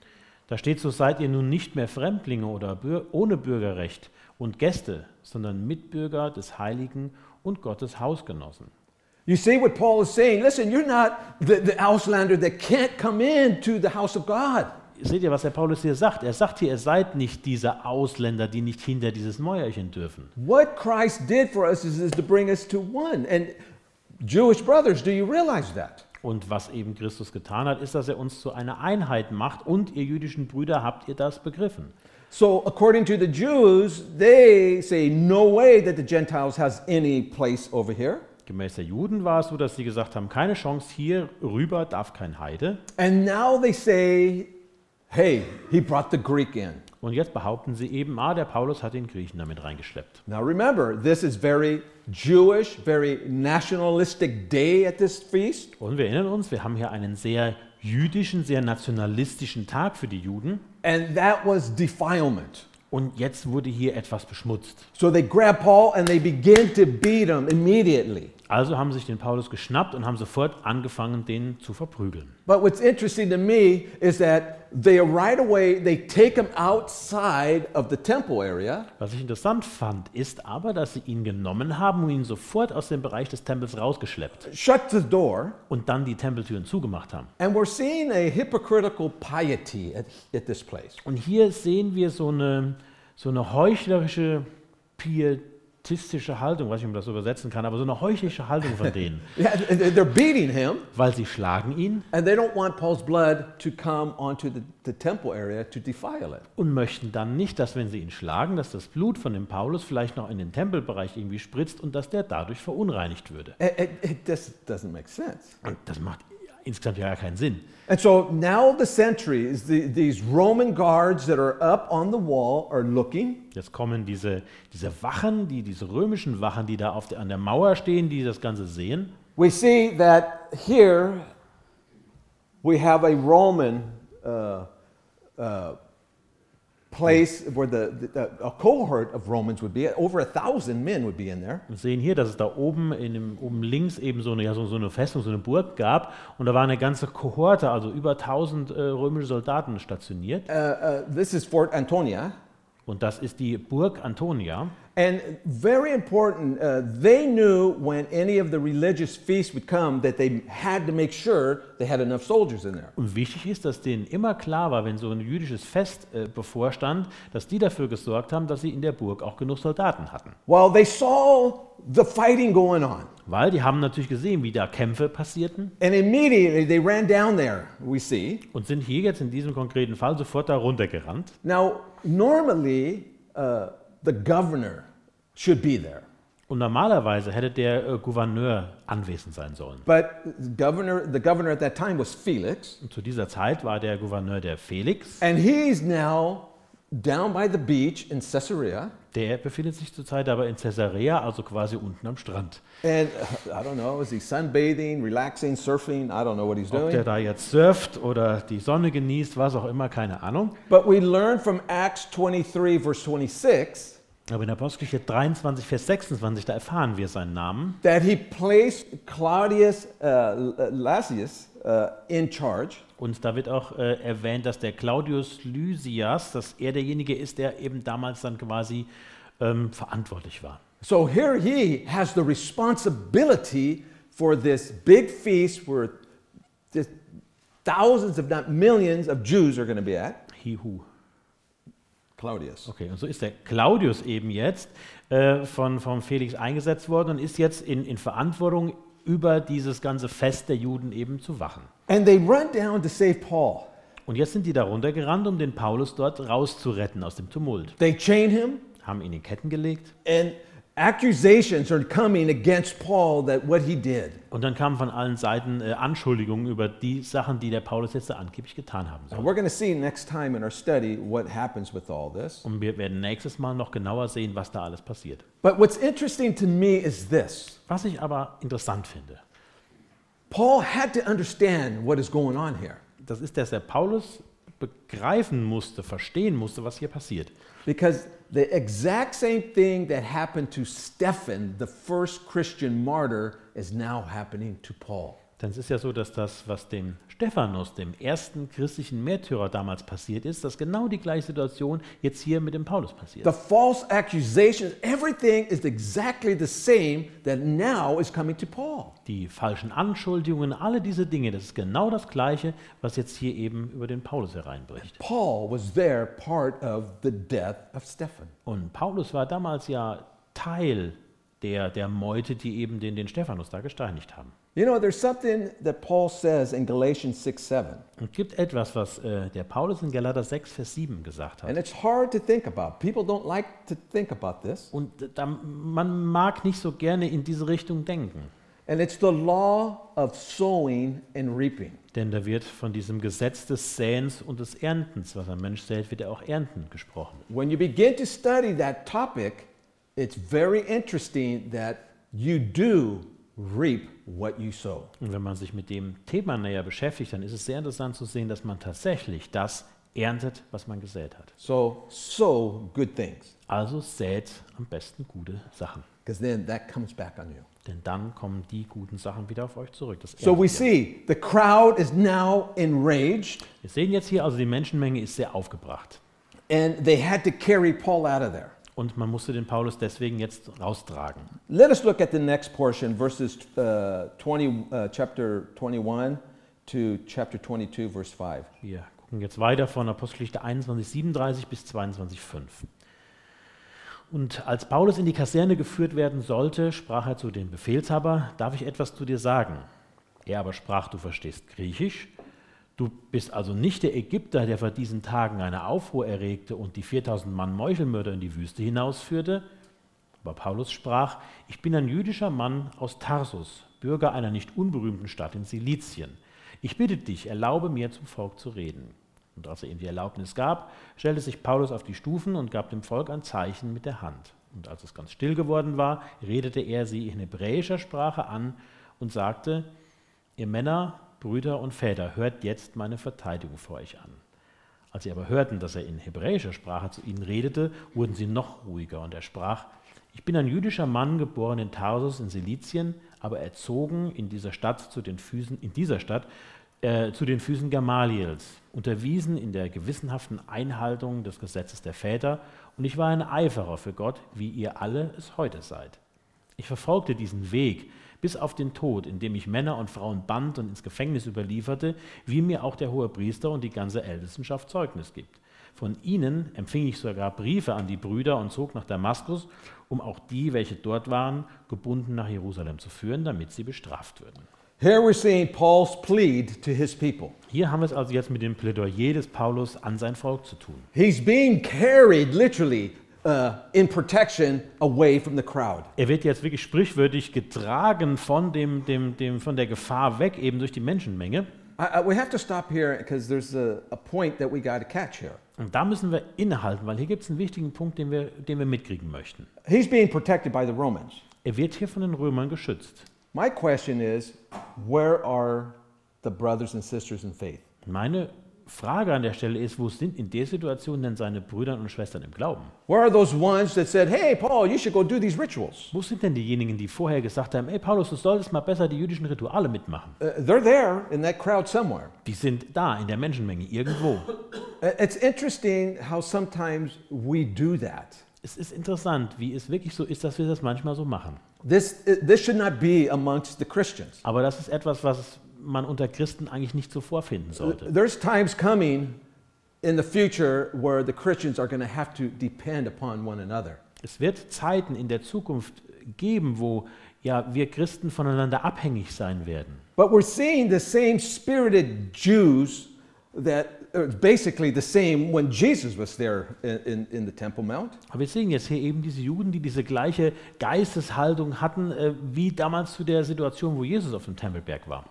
Da steht: So seid ihr nun nicht mehr Fremdlinge oder Bür- ohne Bürgerrecht und Gäste, sondern Mitbürger des Heiligen und Gottes Hausgenossen. You see what Paul is saying? Listen, you're not the, the Auslander that can't come into the house of God. Seht ihr, was der Paulus hier sagt? Er sagt hier, ihr seid nicht diese Ausländer, die nicht hinter dieses Mäuerchen dürfen. What Christ did for us is, is to bring us to one. And Jewish brothers, do you realize that? Und was eben Christus getan hat, ist, dass er uns zu einer Einheit macht. Und ihr jüdischen Brüder, habt ihr das begriffen? So according to the Jews, they say no way that the Gentiles has any place over here. Gemäß der Juden war es so, dass sie gesagt haben, keine Chance, hier rüber darf kein Heide. And now they say, hey, he brought the Greek in. Und jetzt behaupten sie eben, ah, der Paulus hat den Griechen damit reingeschleppt. Now remember, this is very Jewish, very nationalistic day at this feast. Und wir erinnern uns, wir haben hier einen sehr jüdischen, sehr nationalistischen Tag für die Juden. And that was defilement. Und jetzt wurde hier etwas beschmutzt. So they grab Paul and they begin to beat him immediately. Also haben sie sich den Paulus geschnappt und haben sofort angefangen, den zu verprügeln. But what's interesting to me is that they right away, they take him outside of the temple area. Was ich interessant fand, ist aber, dass sie ihn genommen haben und ihn sofort aus dem Bereich des Tempels rausgeschleppt Shut the door, und dann die Tempeltüren zugemacht haben. and we're seeing a hypocritical piety at, at this place. Und hier sehen wir so eine, so eine heuchlerische, pietistische Haltung, weiß nicht, ob man das so übersetzen kann, aber so eine heuchlerische Haltung von denen. Yeah, and they're beating him, Weil sie schlagen ihn and they don't want Paul's blood to come onto the, the temple area to defile it. und möchten dann nicht, dass, wenn sie ihn schlagen, dass das Blut von dem Paulus vielleicht noch in den Tempelbereich irgendwie spritzt und dass der dadurch verunreinigt würde. It, it, it just doesn't make sense. Und das macht insgesamt ja gar keinen Sinn. And so now the sentries, the, these Roman guards that are up on the wall, are looking. Jetzt kommen diese, diese Wachen, die, diese römischen Wachen, die da auf der, an der Mauer stehen, die das Ganze sehen. We see that here we have a Roman uh, uh, place where the, the a cohort of Romans would be. Over a thousand men would be in there. Wir sehen hier, dass es da oben, in dem, oben links eben so eine, ja, so, so eine Festung, so eine Burg gab. Und da war eine ganze Kohorte, also über tausend äh, römische Soldaten stationiert. Uh, uh, this is Fort Antonia. Und das ist die Burg Antonia. And very important, uh, they knew when any of the religious feasts would come that they had to make sure they had enough soldiers in there. Und wichtig ist, dass denen immer klar war, wenn so ein jüdisches Fest äh, bevorstand, dass die dafür gesorgt haben, dass sie in der Burg auch genug Soldaten hatten. Well, they saw the fighting going on. Weil die haben natürlich gesehen, wie da Kämpfe passierten And immediately they ran down there, we see. und sind hier jetzt in diesem konkreten Fall sofort da runtergerannt. Now, normally, uh, the governor should be there. Und normalerweise hätte der äh, Gouverneur anwesend sein sollen. But the governor, the governor at that time was Felix. Und zu dieser Zeit war der Gouverneur der Felix. And he's now down by the beach in Caesarea. Der befindet sich zurzeit aber in Caesarea, also quasi unten am Strand. And uh, I don't know, is he sunbathing, relaxing, surfing? I don't know what he's Ob der doing. da jetzt surft oder die Sonne genießt, was auch immer, keine Ahnung. But we learn from Acts twenty-three, verse twenty-six, Aber in Apostelgeschichte dreiundzwanzig, Vers sechsundzwanzig, da erfahren wir seinen Namen. that he placed Claudius uh, Lysias uh, in charge. Und da wird auch äh, erwähnt, dass der Claudius Lysias, dass er derjenige ist, der eben damals dann quasi ähm, verantwortlich war. So here he has the responsibility for this big feast where just thousands, if not millions, of Jews are going to be at. He who. Claudius. Okay, und so ist der Claudius eben jetzt äh, von, von Felix eingesetzt worden und ist jetzt in, in Verantwortung, über dieses ganze Fest der Juden eben zu wachen. And they run down to save Paul. Und jetzt sind die da runtergerannt, um den Paulus dort rauszuretten aus dem Tumult. They chain him, Haben ihn in Ketten gelegt and accusations are coming against Paul that what he did. und dann kamen von allen Seiten äh, Anschuldigungen über die Sachen, die der Paulus jetzt da angeblich getan haben soll. And we're going to see next time in our study what happens with all this. Und wir werden nächstes Mal noch genauer sehen, was da alles passiert. But what's interesting to me is this. Was ich aber interessant finde, Paul had to understand what is going on here. das ist, dass der Paulus begreifen musste, verstehen musste, was hier passiert. Because the exact same thing that happened to Stephen, the first Christian martyr, is now happening to Paul. Denn es ist ja so, dass das, was dem Stephanus, dem ersten christlichen Märtyrer damals passiert ist, dass genau die gleiche Situation jetzt hier mit dem Paulus passiert. The false accusations, everything is exactly the same that now is coming to Paul. Die falschen Anschuldigungen, alle diese Dinge, das ist genau das Gleiche, was jetzt hier eben über den Paulus hereinbricht. Paul was there part of the death of Stephen. Und Paulus war damals ja Teil der, der Meute, die eben den, den Stephanus da gesteinigt haben. You know, there's something that Paul says in Galatians six seven, Und es gibt etwas, was äh, der Paulus in Galater sechs, Vers sieben gesagt hat. and it's hard to think about. People don't like to think about this. Und da, man mag nicht so gerne in diese Richtung denken. And it's the law of sowing and reaping. Denn da wird von diesem Gesetz des Säens und des Erntens, was ein Mensch sät, wird er auch ernten, gesprochen. When you begin to study that topic, it's very interesting that you do reap what you sow. Und wenn man sich mit dem Thema näher beschäftigt, dann ist es sehr interessant zu sehen, dass man tatsächlich das erntet, was man gesät hat. So sow good things, Also sät am besten gute Sachen. because then that comes back on you. Denn dann kommen die guten Sachen wieder auf euch zurück. Das So we erntet ihr. see the crowd is now enraged, Wir sehen jetzt hier, also die Menschenmenge ist sehr aufgebracht. and they had to carry Paul out of there. Und man musste den Paulus deswegen jetzt raustragen. Let us look at the next portion, verses uh, twenty, uh, chapter twenty-one to chapter twenty-two, verse five. Wir gucken jetzt weiter von Apostelgeschichte einundzwanzig, siebenunddreißig bis zweiundzwanzig, fünf. Und als Paulus in die Kaserne geführt werden sollte, sprach er zu dem Befehlshaber: Darf ich etwas zu dir sagen? Er aber sprach: Du verstehst Griechisch. Du bist also nicht der Ägypter, der vor diesen Tagen eine Aufruhr erregte und die viertausend Mann Meuchelmörder in die Wüste hinausführte? Aber Paulus sprach: Ich bin ein jüdischer Mann aus Tarsus, Bürger einer nicht unberühmten Stadt in Silizien. Ich bitte dich, erlaube mir, zum Volk zu reden. Und als er ihm die Erlaubnis gab, stellte sich Paulus auf die Stufen und gab dem Volk ein Zeichen mit der Hand. Und als es ganz still geworden war, redete er sie in hebräischer Sprache an und sagte: Ihr Männer, Brüder und Väter, hört jetzt meine Verteidigung vor euch an. Als sie aber hörten, dass er in hebräischer Sprache zu ihnen redete, wurden sie noch ruhiger. Und er sprach: Ich bin ein jüdischer Mann, geboren in Tarsus in Silizien, aber erzogen in dieser Stadt zu den Füßen, in dieser Stadt, äh, zu den Füßen Gamaliels, unterwiesen in der gewissenhaften Einhaltung des Gesetzes der Väter und ich war ein Eiferer für Gott, wie ihr alle es heute seid. Ich verfolgte diesen Weg bis auf den Tod, indem ich Männer und Frauen band und ins Gefängnis überlieferte, wie mir auch der Hohepriester und die ganze Ältestenschaft Zeugnis gibt. Von ihnen empfing ich sogar Briefe an die Brüder und zog nach Damaskus, um auch die, welche dort waren, gebunden nach Jerusalem zu führen, damit sie bestraft würden. Here we're seeing Paul's plead to his people. Hier haben wir es also jetzt mit dem Plädoyer des Paulus an sein Volk zu tun. He's being carried literally uh, in protection away from the crowd. Er wird jetzt wirklich sprichwörtlich getragen von, dem, dem, dem, von der Gefahr weg, eben durch die Menschenmenge. I, I, we have to stop here because there's a, a point that we got to catch here. Und da müssen wir innehalten, weil hier gibt es einen wichtigen Punkt, den wir, den wir mitkriegen möchten. He's being protected by the Romans. Er wird hier von den Römern geschützt. My question is, where are the brothers and sisters in faith? Meine Frage an der Stelle ist, wo sind in der Situation denn seine Brüder und Schwestern im Glauben? Where are those ones that said, hey, Paul, you should go do these rituals? Wo sind denn diejenigen, die vorher gesagt haben, ey Paulus, du solltest mal besser die jüdischen Rituale mitmachen? Uh, they're there in that crowd somewhere. Die sind da in der Menschenmenge irgendwo. Uh, It's interesting how sometimes we do that. Es ist interessant, wie es wirklich so ist, dass wir das manchmal so machen. This, uh, this should not be amongst the Christians. Aber das ist etwas, was man unter Christen eigentlich nicht so vorfinden sollte. There's times coming in the future where the Christians are going to have to depend upon one another. Es wird Zeiten in der Zukunft geben, wo ja, wir Christen voneinander abhängig sein werden. But we're seeing the same spirited Jews that are basically the same when Jesus was there in, in, in the Temple Mount. Aber wir sehen jetzt hier eben diese Juden, die diese gleiche Geisteshaltung hatten, äh, wie damals zu der Situation, wo Jesus auf dem Tempelberg war.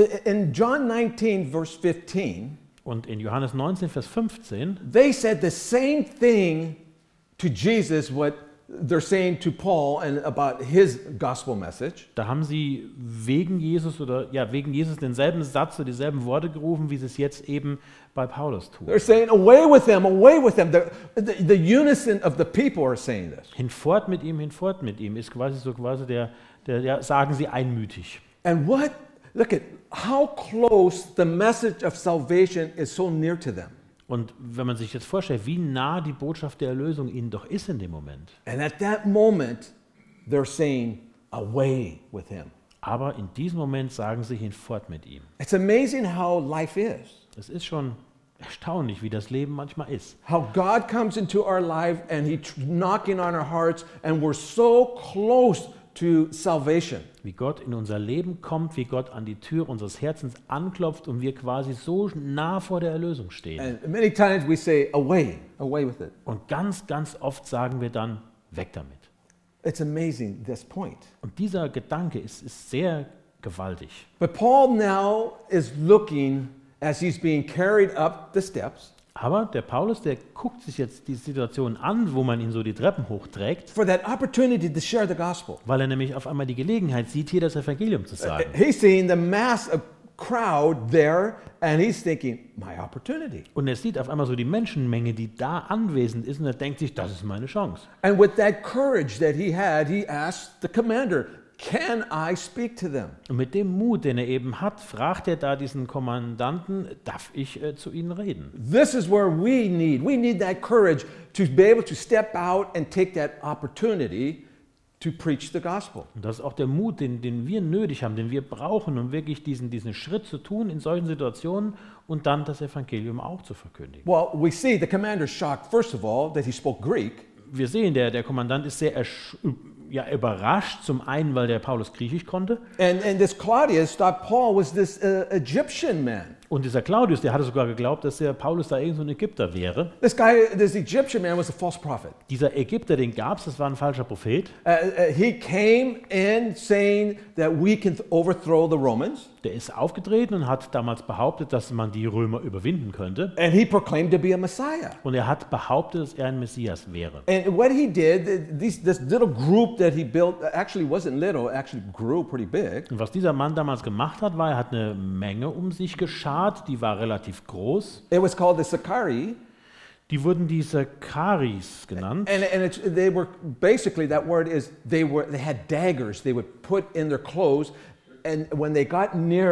In John nineteen, verse fifteen, Und in Johannes neunzehn, Vers fünfzehn, they said the same thing to Jesus what they're saying to Paul and about his gospel message. da haben sie wegen Jesus oder ja, wegen Jesus denselben Satz oder dieselben Worte gerufen, wie sie es jetzt eben bei Paulus tun. They're saying, away with them, away with them. The, the, the unison of the people are saying this. Hinfort mit ihm, hinfort mit ihm, ist quasi so quasi der, der ja, sagen sie einmütig. And what, look at how close the message of salvation is so near to them. Und wenn man sich jetzt vorstellt, wie nah die Botschaft der Erlösung ihnen doch ist in dem Moment. And at that moment, they're saying, away with him. Aber in diesem Moment sagen sie hinfort mit ihm. It's amazing how life is. Es ist schon erstaunlich, wie das Leben manchmal ist. How God comes into our life and He tr- knocking on our hearts, and we're so close to salvation. Wie Gott in unser Leben kommt, wie Gott an die Tür unseres Herzens anklopft und wir quasi so nah vor der Erlösung stehen. And many times we say, away, away with it. Und ganz, ganz oft sagen wir dann, weg damit. It's amazing, this point. Und dieser Gedanke ist, ist sehr gewaltig. But Paul now is looking as he's being carried up the steps Aber der Paulus, der guckt sich jetzt die Situation an, wo man ihn so die Treppen hochträgt, for that opportunity to share the gospel. weil er nämlich auf einmal die Gelegenheit sieht, hier das Evangelium zu sagen. He's seeing the mass of crowd there, and he's thinking, my opportunity. Und er sieht auf einmal so die Menschenmenge, die da anwesend ist, und er denkt sich, das ist meine Chance. And with that courage that he had, he asked the commander, can I speak to them? Und mit dem Mut, den er eben hat, fragt er da diesen Kommandanten, darf ich äh, zu ihnen reden? This is where we need, we need that courage to be able to step out and take that opportunity to preach the gospel. Und das ist auch der Mut, den, den wir nötig haben, den wir brauchen, um wirklich diesen, diesen Schritt zu tun in solchen Situationen und dann das Evangelium auch zu verkündigen. Well, we see the commander shocked, first of all, that he spoke Greek. Wir sehen, der, der Kommandant ist sehr ersch- ja, überrascht, zum einen, weil der Paulus Griechisch konnte. And, and this Claudius thought Paul was this uh, Egyptian man. Und dieser Claudius, der hatte sogar geglaubt, dass der Paulus da irgend so ein Ägypter wäre. This guy, this Egyptian man was a false prophet. Dieser Ägypter, den gab es, das war ein falscher Prophet. Uh, uh, he came in saying that we can th- overthrow the Romans. Der ist aufgetreten und hat damals behauptet, dass man die Römer überwinden könnte. And he proclaimed to be a Messiah. Und er hat behauptet, dass er ein Messias wäre. And what he did, th- these, this little group that he built actually wasn't little, it actually grew pretty big. Und was dieser Mann damals gemacht hat, war, er hat eine Menge um sich geschart, die war relativ groß. It was called the Sicarii. Die wurden die Sakaris genannt. And, and it's, they were, basically that word is, they, were, they had daggers they would put in their clothes. And when they got near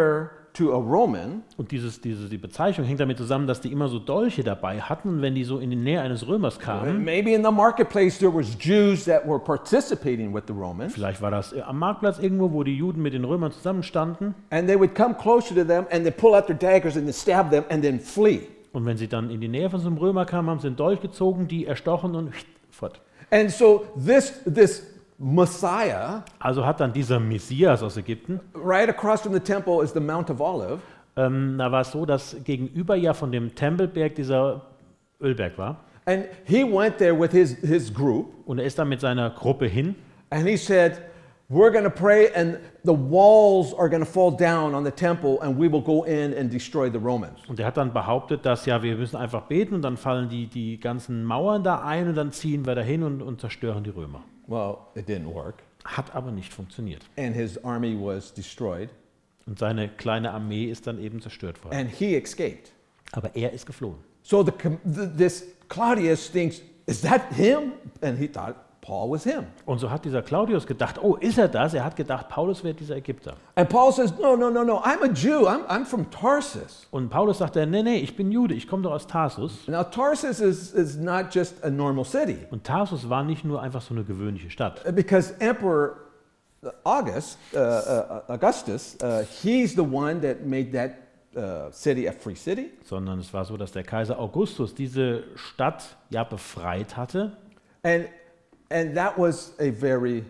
to a Roman, Und dieses, diese, die Bezeichnung hängt damit zusammen, dass die immer so Dolche dabei hatten und wenn die so in die Nähe eines Römers kamen, maybe in the marketplace there was Jews that were participating with the Romans, vielleicht war das am Marktplatz irgendwo, wo die Juden mit den Römern zusammenstanden, and they would come closer to them and they pull out their daggers and they stab them and then flee. und wenn sie dann in die Nähe von so einem Römer kamen, haben sie den Dolch gezogen, die erstochen und fort. And so this this Messiah, Also hat dann dieser Messias aus Ägypten, right across from the temple is the Mount of Olive, ähm, da war es so, dass gegenüber ja von dem Tempelberg dieser Ölberg war. and he went there with his his group, Und er ist dann mit seiner Gruppe hin and he said, we're going to pray and the walls are going to fall down on the temple and we will go in and destroy the Romans. und er hat dann behauptet, dass ja, wir müssen einfach beten und dann fallen die, die ganzen Mauern da ein und dann ziehen wir da hin und, und zerstören die Römer. Well, it didn't work, Hat aber nicht funktioniert. and his army was destroyed, Und seine kleine Armee ist dann eben zerstört worden. and he escaped. Aber er ist geflohen. So the, com- th- this Claudius thinks, is that him? And he thought Paul was him. Und so hat dieser Claudius gedacht, oh, ist er das? Er hat gedacht, Paulus wäre dieser Ägypter. And Paul says, no, no, no, no, I'm a Jew. I'm, I'm from Tarsus. Und Paulus sagte, nee, nee, ich bin Jude, ich komme doch aus Tarsus. Now, Tarsus is, is not just a normal city, Und Tarsus war nicht nur einfach so eine gewöhnliche Stadt, because Emperor August, uh, uh, Augustus, uh, he's the one that made that uh, city a free city. sondern es war so, dass der Kaiser Augustus diese Stadt ja befreit hatte. And, and that was a very,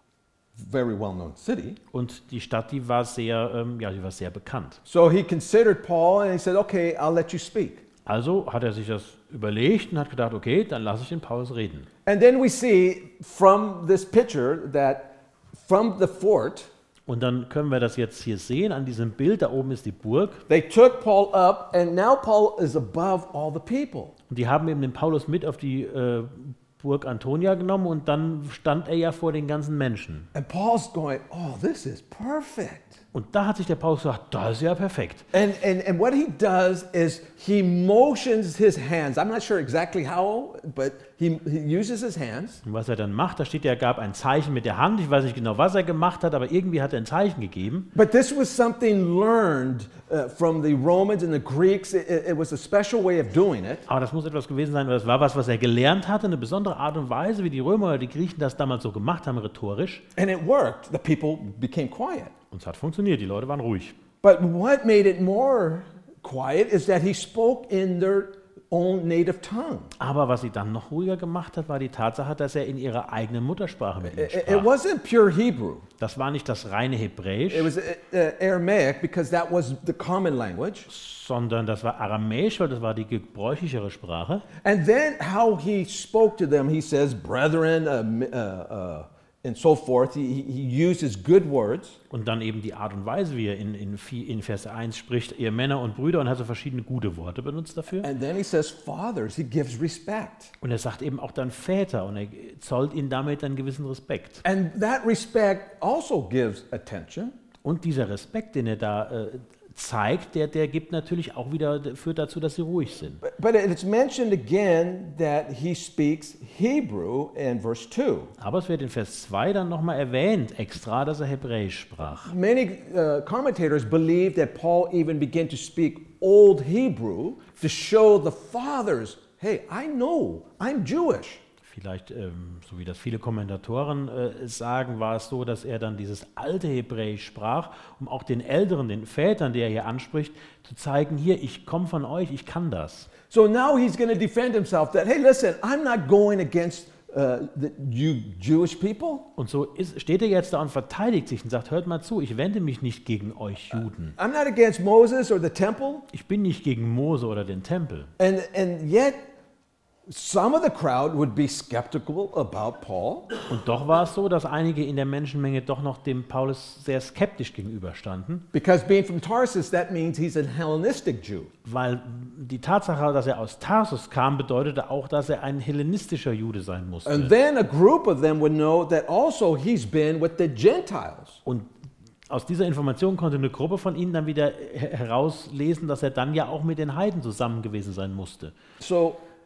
very well-known city. Und die Stadt, die war sehr, ähm, ja, die war sehr bekannt. So he considered Paul and he said, okay, I'll let you speak. Also hat er sich das überlegt und hat gedacht, okay, dann lasse ich den Paulus reden. And then we see from this picture that from the fort, Und dann können wir das jetzt hier sehen, an diesem Bild, da oben ist die Burg. they took Paul up, and now Paul is above all the people. Und die haben eben den Paulus mit auf die äh, Burg Antonia genommen und dann stand er ja vor den ganzen Menschen. And Paul's going, oh, this is perfect. Und da hat sich der Paulus gesagt, das ist ja perfekt. And, and, and what he does is he motions his hands. I'm not sure exactly how, but he, he uses his hands. Und was er dann macht, da steht, er gab ein Zeichen mit der Hand. Ich weiß nicht genau, was er gemacht hat, aber irgendwie hat er ein Zeichen gegeben. But this was something learned uh, from the Romans and the Greeks. It, it it was a special way of doing it. Aber das muss etwas gewesen sein, weil das war was, was er gelernt hatte, eine besondere Art und Weise, wie die Römer oder die Griechen das damals so gemacht haben, rhetorisch. And it worked. The people became quiet. Und es hat funktioniert, die Leute waren ruhig. But what made it more quiet is that he spoke in their own native tongue. Aber was sie dann noch ruhiger gemacht hat, war die Tatsache, dass er in ihrer eigenen Muttersprache mit ihnen It, it sprach. wasn't pure Hebrew. Das war nicht das reine Hebräisch, It was uh, uh, Aramaic because that was the common language. sondern das war Aramäisch, weil das war die gebräuchlichere Sprache. And then how he spoke to them, he says, brethren, uh, m- uh, uh, and so forth. He, he uses good words. Und dann eben die Art und Weise, wie er in, in, vi- in Vers eins spricht, ihr Männer und Brüder, und hat so verschiedene gute Worte benutzt dafür. And then he says fathers. He gives respect. Und er sagt eben auch dann Väter und er zollt ihnen damit einen gewissen Respekt. And that respect also gives attention. Und dieser Respekt, den er da äh, zeigt, der, der gibt natürlich auch wieder, führt dazu, dass sie ruhig sind. But, but it's mentioned again that he speaks Hebrew in verse two. Aber es wird in Vers zwei dann nochmal erwähnt, extra, dass er Hebräisch sprach. Many uh, commentators believe that Paul even began to speak Old Hebrew to show the fathers, hey, I know, I'm Jewish. Vielleicht, ähm, so wie das viele Kommentatoren äh, sagen, war es so, dass er dann dieses alte Hebräisch sprach, um auch den Älteren, den Vätern, die er hier anspricht, zu zeigen, hier, ich komme von euch, ich kann das. So now he's going to defend himself that, hey, listen, I'm not going against uh, the, you Jewish people. Und so ist, steht er jetzt da und verteidigt sich und sagt, hört mal zu, ich wende mich nicht gegen euch Juden. I'm not against Moses or the temple. Ich bin nicht gegen Mose oder den Tempel. And, and yet, some of the crowd would be skeptical about Paul. Und doch war es so, dass einige in der Menschenmenge doch noch dem Paulus sehr skeptisch gegenüberstanden, Because being from Tarsus, that means he's a Hellenistic Jew. weil die Tatsache, dass er aus Tarsus kam, bedeutete auch, dass er ein hellenistischer Jude sein musste. And then a group of them would know that also he's been with the Gentiles. Und aus dieser Information konnte eine Gruppe von ihnen dann wieder her- herauslesen, dass er dann ja auch mit den Heiden zusammen gewesen sein musste. So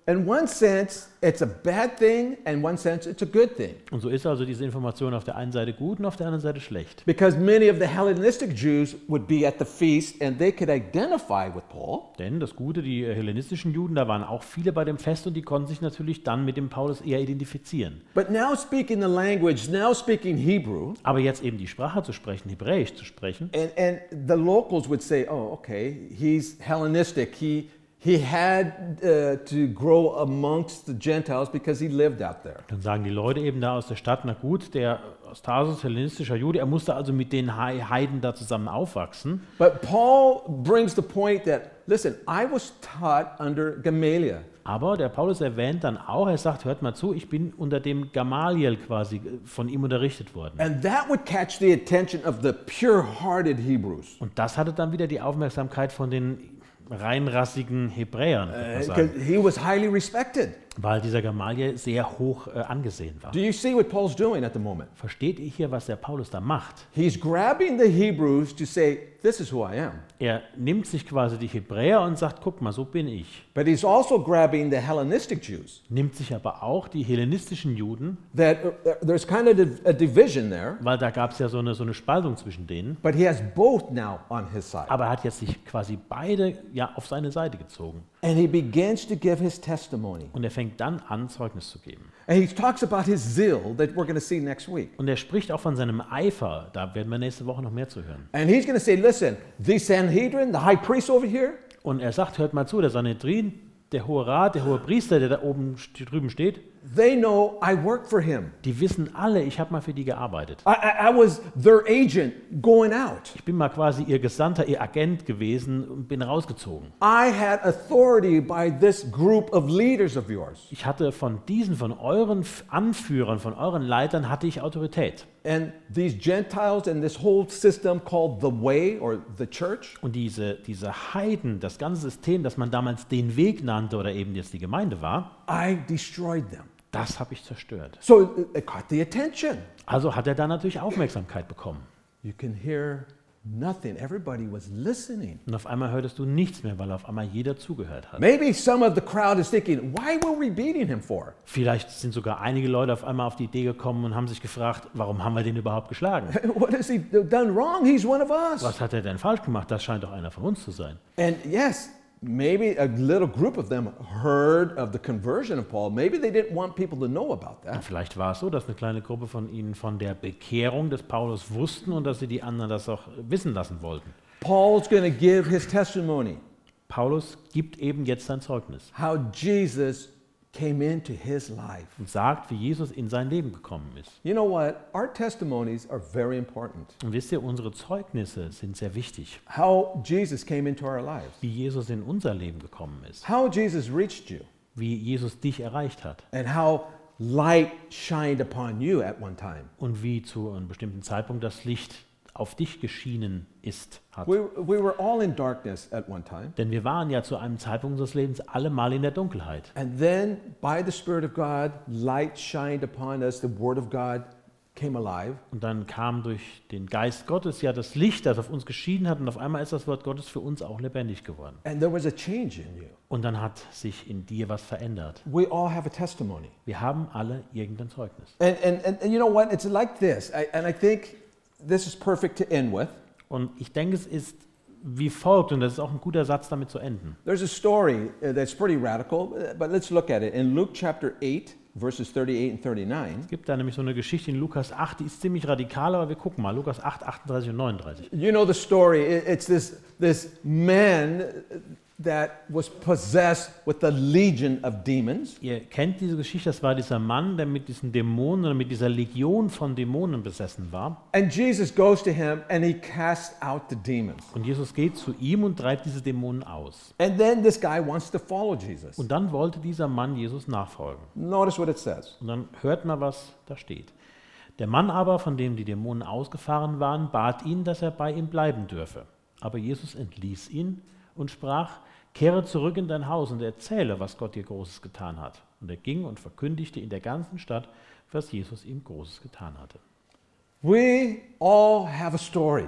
In one sense, it's a bad thing, and one sense, it's a good thing. Und so ist also diese Information auf der einen Seite gut und auf der anderen Seite schlecht. Because many of the Hellenistic Jews would be at the feast and they could identify with Paul. Denn das Gute, die hellenistischen Juden, da waren auch viele bei dem Fest und die konnten sich natürlich dann mit dem Paulus eher identifizieren. But now speaking the language, now speaking Hebrew, Aber jetzt eben die Sprache zu sprechen, Hebräisch zu sprechen, and, and the locals would say, oh, okay, he's Hellenistic. He, he had uh, to grow amongst the Gentiles because he lived out there. dann sagen die Leute eben da aus der Stadt, na gut, der aus Tarsus, hellenistischer Jude, er musste also mit den Heiden da zusammen aufwachsen. But Paul brings the point that, listen, I was taught under Gamaliel. Aber der Paulus erwähnt dann auch, er sagt, hört mal zu, ich bin unter dem Gamaliel quasi von ihm unterrichtet worden. And that would catch the attention of the pure-hearted Hebrews. Und das hatte dann wieder die Aufmerksamkeit von den reinrassigen Hebräern, würde man Because sagen, he was highly respected. weil dieser Gamaliel sehr hoch äh, angesehen war. Do you see what Paul's doing at the moment? Versteht ihr hier, was der Paulus da macht? He's grabbing the Hebrews to say, this is who I am. Er nimmt sich quasi die Hebräer und sagt, guck mal, so bin ich. But he's also grabbing the Hellenistic Jews. Nimmt sich aber auch die hellenistischen Juden, That uh, there's kind of a division there, weil da gab es ja so eine, so eine Spaltung zwischen denen. but he has both now on his side. Aber er hat jetzt sich quasi beide ja auf seine Seite gezogen. And he begins to give his testimony. Und er fängt dann an, Zeugnis zu geben. And he talks about his zeal that we're going to see next week. Und er spricht auch von seinem Eifer. Da werden wir nächste Woche noch mehr zu hören. And he's going to say, listen, the Sanhedrin, the high priest over here, Und er sagt, hört mal zu, der Sanhedrin, der Hohe Rat, der hohe Priester, der da oben st- drüben steht, they know I work for him. die wissen alle, ich habe mal für die gearbeitet. I, I, I was their agent going out. Ich bin mal quasi ihr Gesandter, ihr Agent gewesen und bin rausgezogen. I had authority by this group of leaders of yours. Ich hatte von diesen, von euren F- Anführern, von euren Leitern, hatte ich Autorität. And these Gentiles and this whole system called the way or the church, Und diese, diese Heiden, das ganze System, das man damals den Weg nannte oder eben jetzt die Gemeinde war, I destroyed them. das habe ich zerstört. So it, it caught the attention. Also hat er da natürlich Aufmerksamkeit bekommen. You can hear nothing. Everybody was listening. Und auf einmal hörtest du nichts mehr, weil auf einmal jeder zugehört hat. Maybe some of the crowd is thinking, why were we beating him for? Vielleicht sind sogar einige Leute auf einmal auf die Idee gekommen und haben sich gefragt, warum haben wir den überhaupt geschlagen? What has he done wrong? He's one of us. Was hat er denn falsch gemacht? Das scheint doch einer von uns zu sein. And yes, maybe a little group of them heard of the conversion of Paul. Maybe they didn't want people to know about Und that. vielleicht war es so, dass eine kleine Gruppe von ihnen von der Bekehrung des Paulus wussten und dass sie die anderen das auch wissen lassen wollten. Paul's going to give his testimony Paulus gibt eben jetzt sein Zeugnis how Jesus came into his life. und sagt, wie Jesus in sein Leben gekommen ist. You know what? Our testimonies are very important. Und wisst ihr, unsere Zeugnisse sind sehr wichtig, How Jesus came into our lives. wie Jesus in unser Leben gekommen ist, How Jesus reached you. wie Jesus dich erreicht hat And how light shined upon you at one time. und wie zu einem bestimmten Zeitpunkt das Licht auf dich geschienen ist. Hat. We, we were all in darkness at one time. Denn wir waren ja zu einem Zeitpunkt unseres Lebens alle mal in der Dunkelheit. And then, by the Spirit of God, light shined upon us. The Word of God came alive. Und dann kam durch den Geist Gottes ja das Licht, das auf uns geschienen hat, und auf einmal ist das Wort Gottes für uns auch lebendig geworden. And there was a change in you. Und dann hat sich in dir was verändert. We all have a testimony. Wir haben alle irgendein Zeugnis. And, and, and, and you know what? It's like this. I, and I think this is perfect to end with. Und ich denke, es ist wie folgt, und das ist auch ein guter Satz, damit zu enden. There's a story uh, that's pretty radical, uh, but let's look at it. In Luke chapter eight, verses thirty-eight and thirty-nine, Es gibt da nämlich so eine Geschichte in Lukas acht, die ist ziemlich radikal, aber wir gucken mal. Lukas acht, achtunddreißig und neununddreißig. you know the story. It- It's this, this man that was possessed with a legion of demons. Ihr kennt diese Geschichte, das war dieser Mann, der mit diesen Dämonen oder mit dieser Legion von Dämonen besessen war. And Jesus goes to him and he casts out the demons. Und Jesus geht zu ihm und treibt diese Dämonen aus. And then this guy wants to follow Jesus. Und dann wollte dieser Mann Jesus nachfolgen. Notice what it says. Und dann hört mal, was da steht. Der Mann aber, von dem die Dämonen ausgefahren waren, bat ihn, dass er bei ihm bleiben dürfe. Aber Jesus entließ ihn und sprach, kehre zurück in dein Haus und erzähle, was Gott dir Großes getan hat. Und er ging und verkündigte in der ganzen Stadt, was Jesus ihm Großes getan hatte. We all have a story.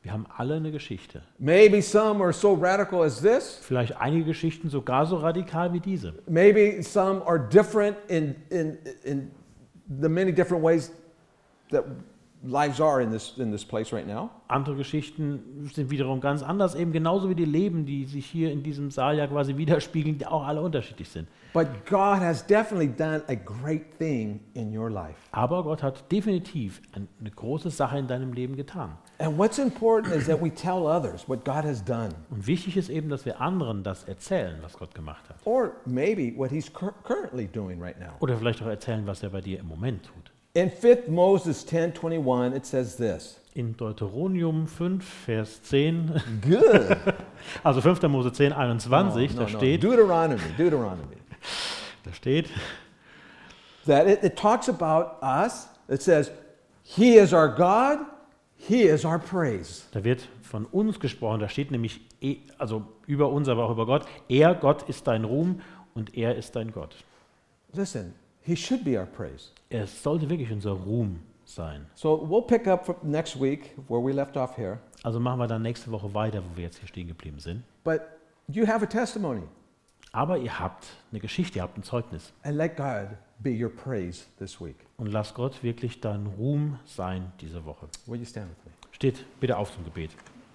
Wir haben alle eine Geschichte. Maybe some are so radical as this. Vielleicht einige Geschichten sogar so radikal wie diese. Maybe some are different in, in, in the many different ways that lives are in this, in this place right now. Andere Geschichten sind wiederum ganz anders, eben genauso wie die Leben, die sich hier in diesem Saal ja quasi widerspiegeln, die auch alle unterschiedlich sind. But God has definitely done a great thing in your life. Aber Gott hat definitiv ein- eine große Sache in deinem Leben getan. And what's important is that we tell others what God has done, Und wichtig ist eben, dass wir anderen das erzählen, was Gott gemacht hat. or maybe what He's cur- currently doing right now. Oder vielleicht auch erzählen, was er bei dir im Moment tut. In fifth Moses ten twenty-one, it says this. In Deuteronomium fünf, Vers zehn, Good. also fünfter Mose zehn, einundzwanzig, No, da no, no. steht, Deuteronomy, Deuteronomy. da steht, That it, it talks about us. It says, He is our God, He is our praise. da wird von uns gesprochen, da steht nämlich, eh- also über uns, aber auch über Gott, er, Gott ist dein Ruhm und er ist dein Gott. Listen, He should be our praise. Er sollte wirklich unser Ruhm sein. So we'll pick up from next week where we left off here. Also machen wir dann nächste Woche weiter, wo wir jetzt hier stehen geblieben sind. But you have a testimony, Aber ihr habt eine Geschichte, ihr habt ein Zeugnis. and let God be your praise this week. Und lass Gott wirklich dein Ruhm sein diese Woche. Will you stand with me? Steht bitte auf zum Gebet.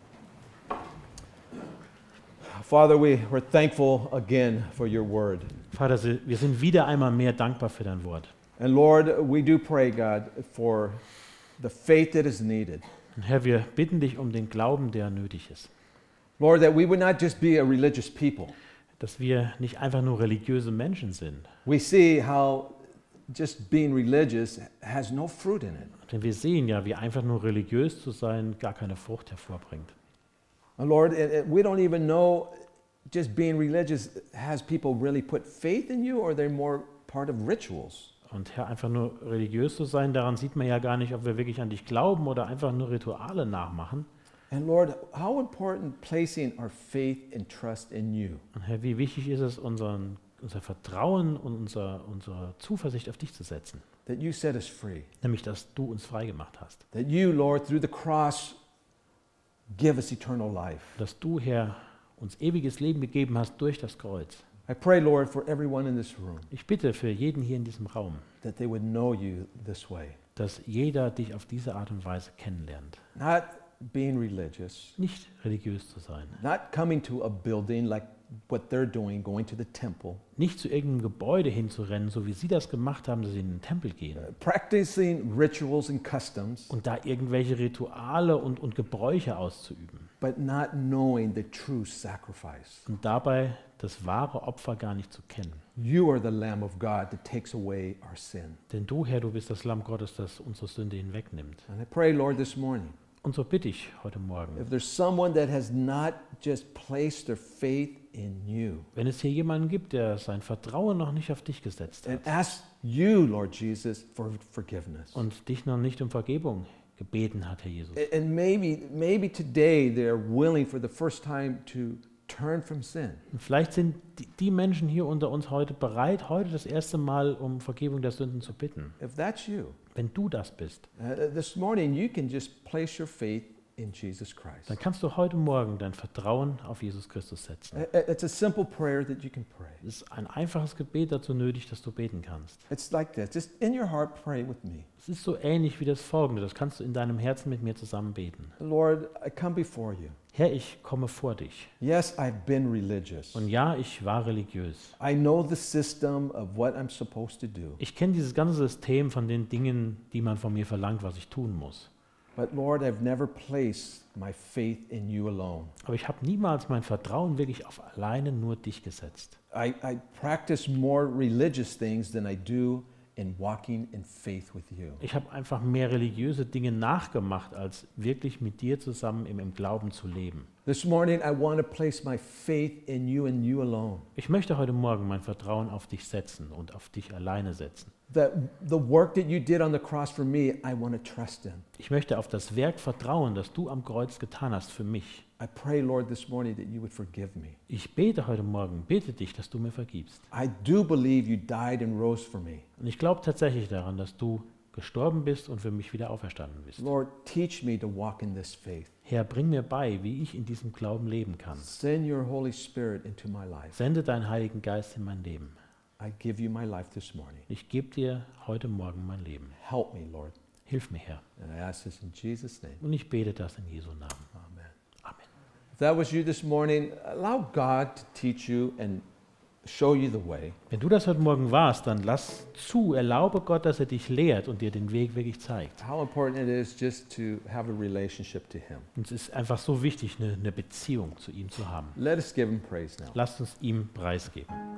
Father, we, we're thankful again for your word. Vater, wir sind wieder einmal mehr dankbar für dein Wort. And Lord, we do pray, God, for the faith that is needed. Und Herr, wir bitten dich um den Glauben, der nötig ist. Lord, that we would not just be a religious people. Dass wir nicht einfach nur religiöse Menschen sind. We see how just being religious has no fruit in it. Denn wir sehen ja, wie einfach nur religiös zu sein gar keine Frucht hervorbringt. And Lord, it, it- we don't even know just being religious has people really put faith in you, or they're more part of rituals. Und Herr, einfach nur religiös zu sein, daran sieht man ja gar nicht, ob wir wirklich an dich glauben oder einfach nur Rituale nachmachen. And Lord, how important placing our faith and trust in you. Und Herr, wie wichtig ist es, unseren, unser Vertrauen und unser, unsere Zuversicht auf dich zu setzen. That you set us free. Nämlich, dass du uns freigemacht hast. That you, Lord, through the cross, give us eternal life. Dass du, Herr, uns ewiges Leben gegeben hast durch das Kreuz. I pray, Lord, for everyone in this room, Ich bitte für jeden hier in diesem Raum, that they would know you this way. dass jeder dich auf diese Art und Weise kennenlernt. Not being religious, Nicht religiös zu sein. not coming to a building like what they're doing, going to the temple, Nicht zu irgendeinem Gebäude hinzurennen, so wie sie das gemacht haben, dass sie in den Tempel gehen. uh, practicing rituals and customs, Und da irgendwelche Rituale und, und Gebräuche auszuüben. but not knowing the true sacrifice. Und dabei das wahre Opfer gar nicht zu kennen. You are the Lamb of God that takes away our sin. Denn du, Herr, du bist das Lamm Gottes, das unsere Sünde hinwegnimmt. And I pray, Lord, this morning, Und so bitte ich heute Morgen, if there's someone that has not just placed their faith in you wenn es hier jemanden gibt, der sein Vertrauen noch nicht auf dich gesetzt and hat ask you, Lord Jesus, for forgiveness. und dich noch nicht um Vergebung gebeten hat, Herr Jesus. A- And maybe, maybe today they're willing for the first time to turn from sin. Und vielleicht sind die, die Menschen hier unter uns heute bereit, heute das erste Mal um Vergebung der Sünden zu bitten. If that's you, Wenn du das bist, uh, this morning you can just place your faith in Jesus Christ. dann kannst du heute Morgen dein Vertrauen auf Jesus Christus setzen. I- I- It's a simple prayer that you can pray. Es ist ein einfaches Gebet dazu nötig, dass du beten kannst. It's like this. Just in your heart, pray with me. Es ist so ähnlich wie das folgende, das kannst du in deinem Herzen mit mir zusammen beten. Lord, I come before you. Herr, ich komme vor dich. Yes, I've been religious. Und ja, ich war religiös. I know the system of what I'm supposed to do. Ich kenne dieses ganze System von den Dingen, die man von mir verlangt, was ich tun muss. But Lord, I've never placed my faith in you alone. Aber ich habe niemals mein Vertrauen wirklich auf alleine nur dich gesetzt. I, I practice more religious things than I do in walking in faith with you. Ich habe einfach mehr religiöse Dinge nachgemacht, als wirklich mit dir zusammen im, im Glauben zu leben. This morning, I want to place my faith in you and you alone. Ich möchte heute Morgen mein Vertrauen auf dich setzen und auf dich alleine setzen. That the work that you did on the cross for me, I want to trust in. Ich möchte auf das Werk vertrauen, das du am Kreuz getan hast für mich. I pray, Lord, this morning that you would forgive me. Ich bete heute Morgen, bete dich, dass du mir vergibst. I do believe you died and rose for me. Und ich glaube tatsächlich daran, dass du gestorben bist und für mich wieder auferstanden bist. Lord, teach me to walk in this faith. Herr, bring mir bei, wie ich in diesem Glauben leben kann. Send your Holy Spirit into my life. Sende deinen Heiligen Geist in mein Leben. I give you my life this morning. Ich gebe dir heute Morgen mein Leben. Help me, Lord. Hilf mir, Herr. And I ask this in Jesus' name. Und ich bete das in Jesu Namen. Amen. Amen. If that was you this morning, allow God to teach you and show you the way. Wenn du das heute Morgen warst, dann lass zu, erlaube Gott, dass er dich lehrt und dir den Weg wirklich zeigt. How important it is just to have a relationship to Him. Und es ist einfach so wichtig, eine, eine Beziehung zu ihm zu haben. Let us give Him praise now. Lasst uns ihm preisgeben.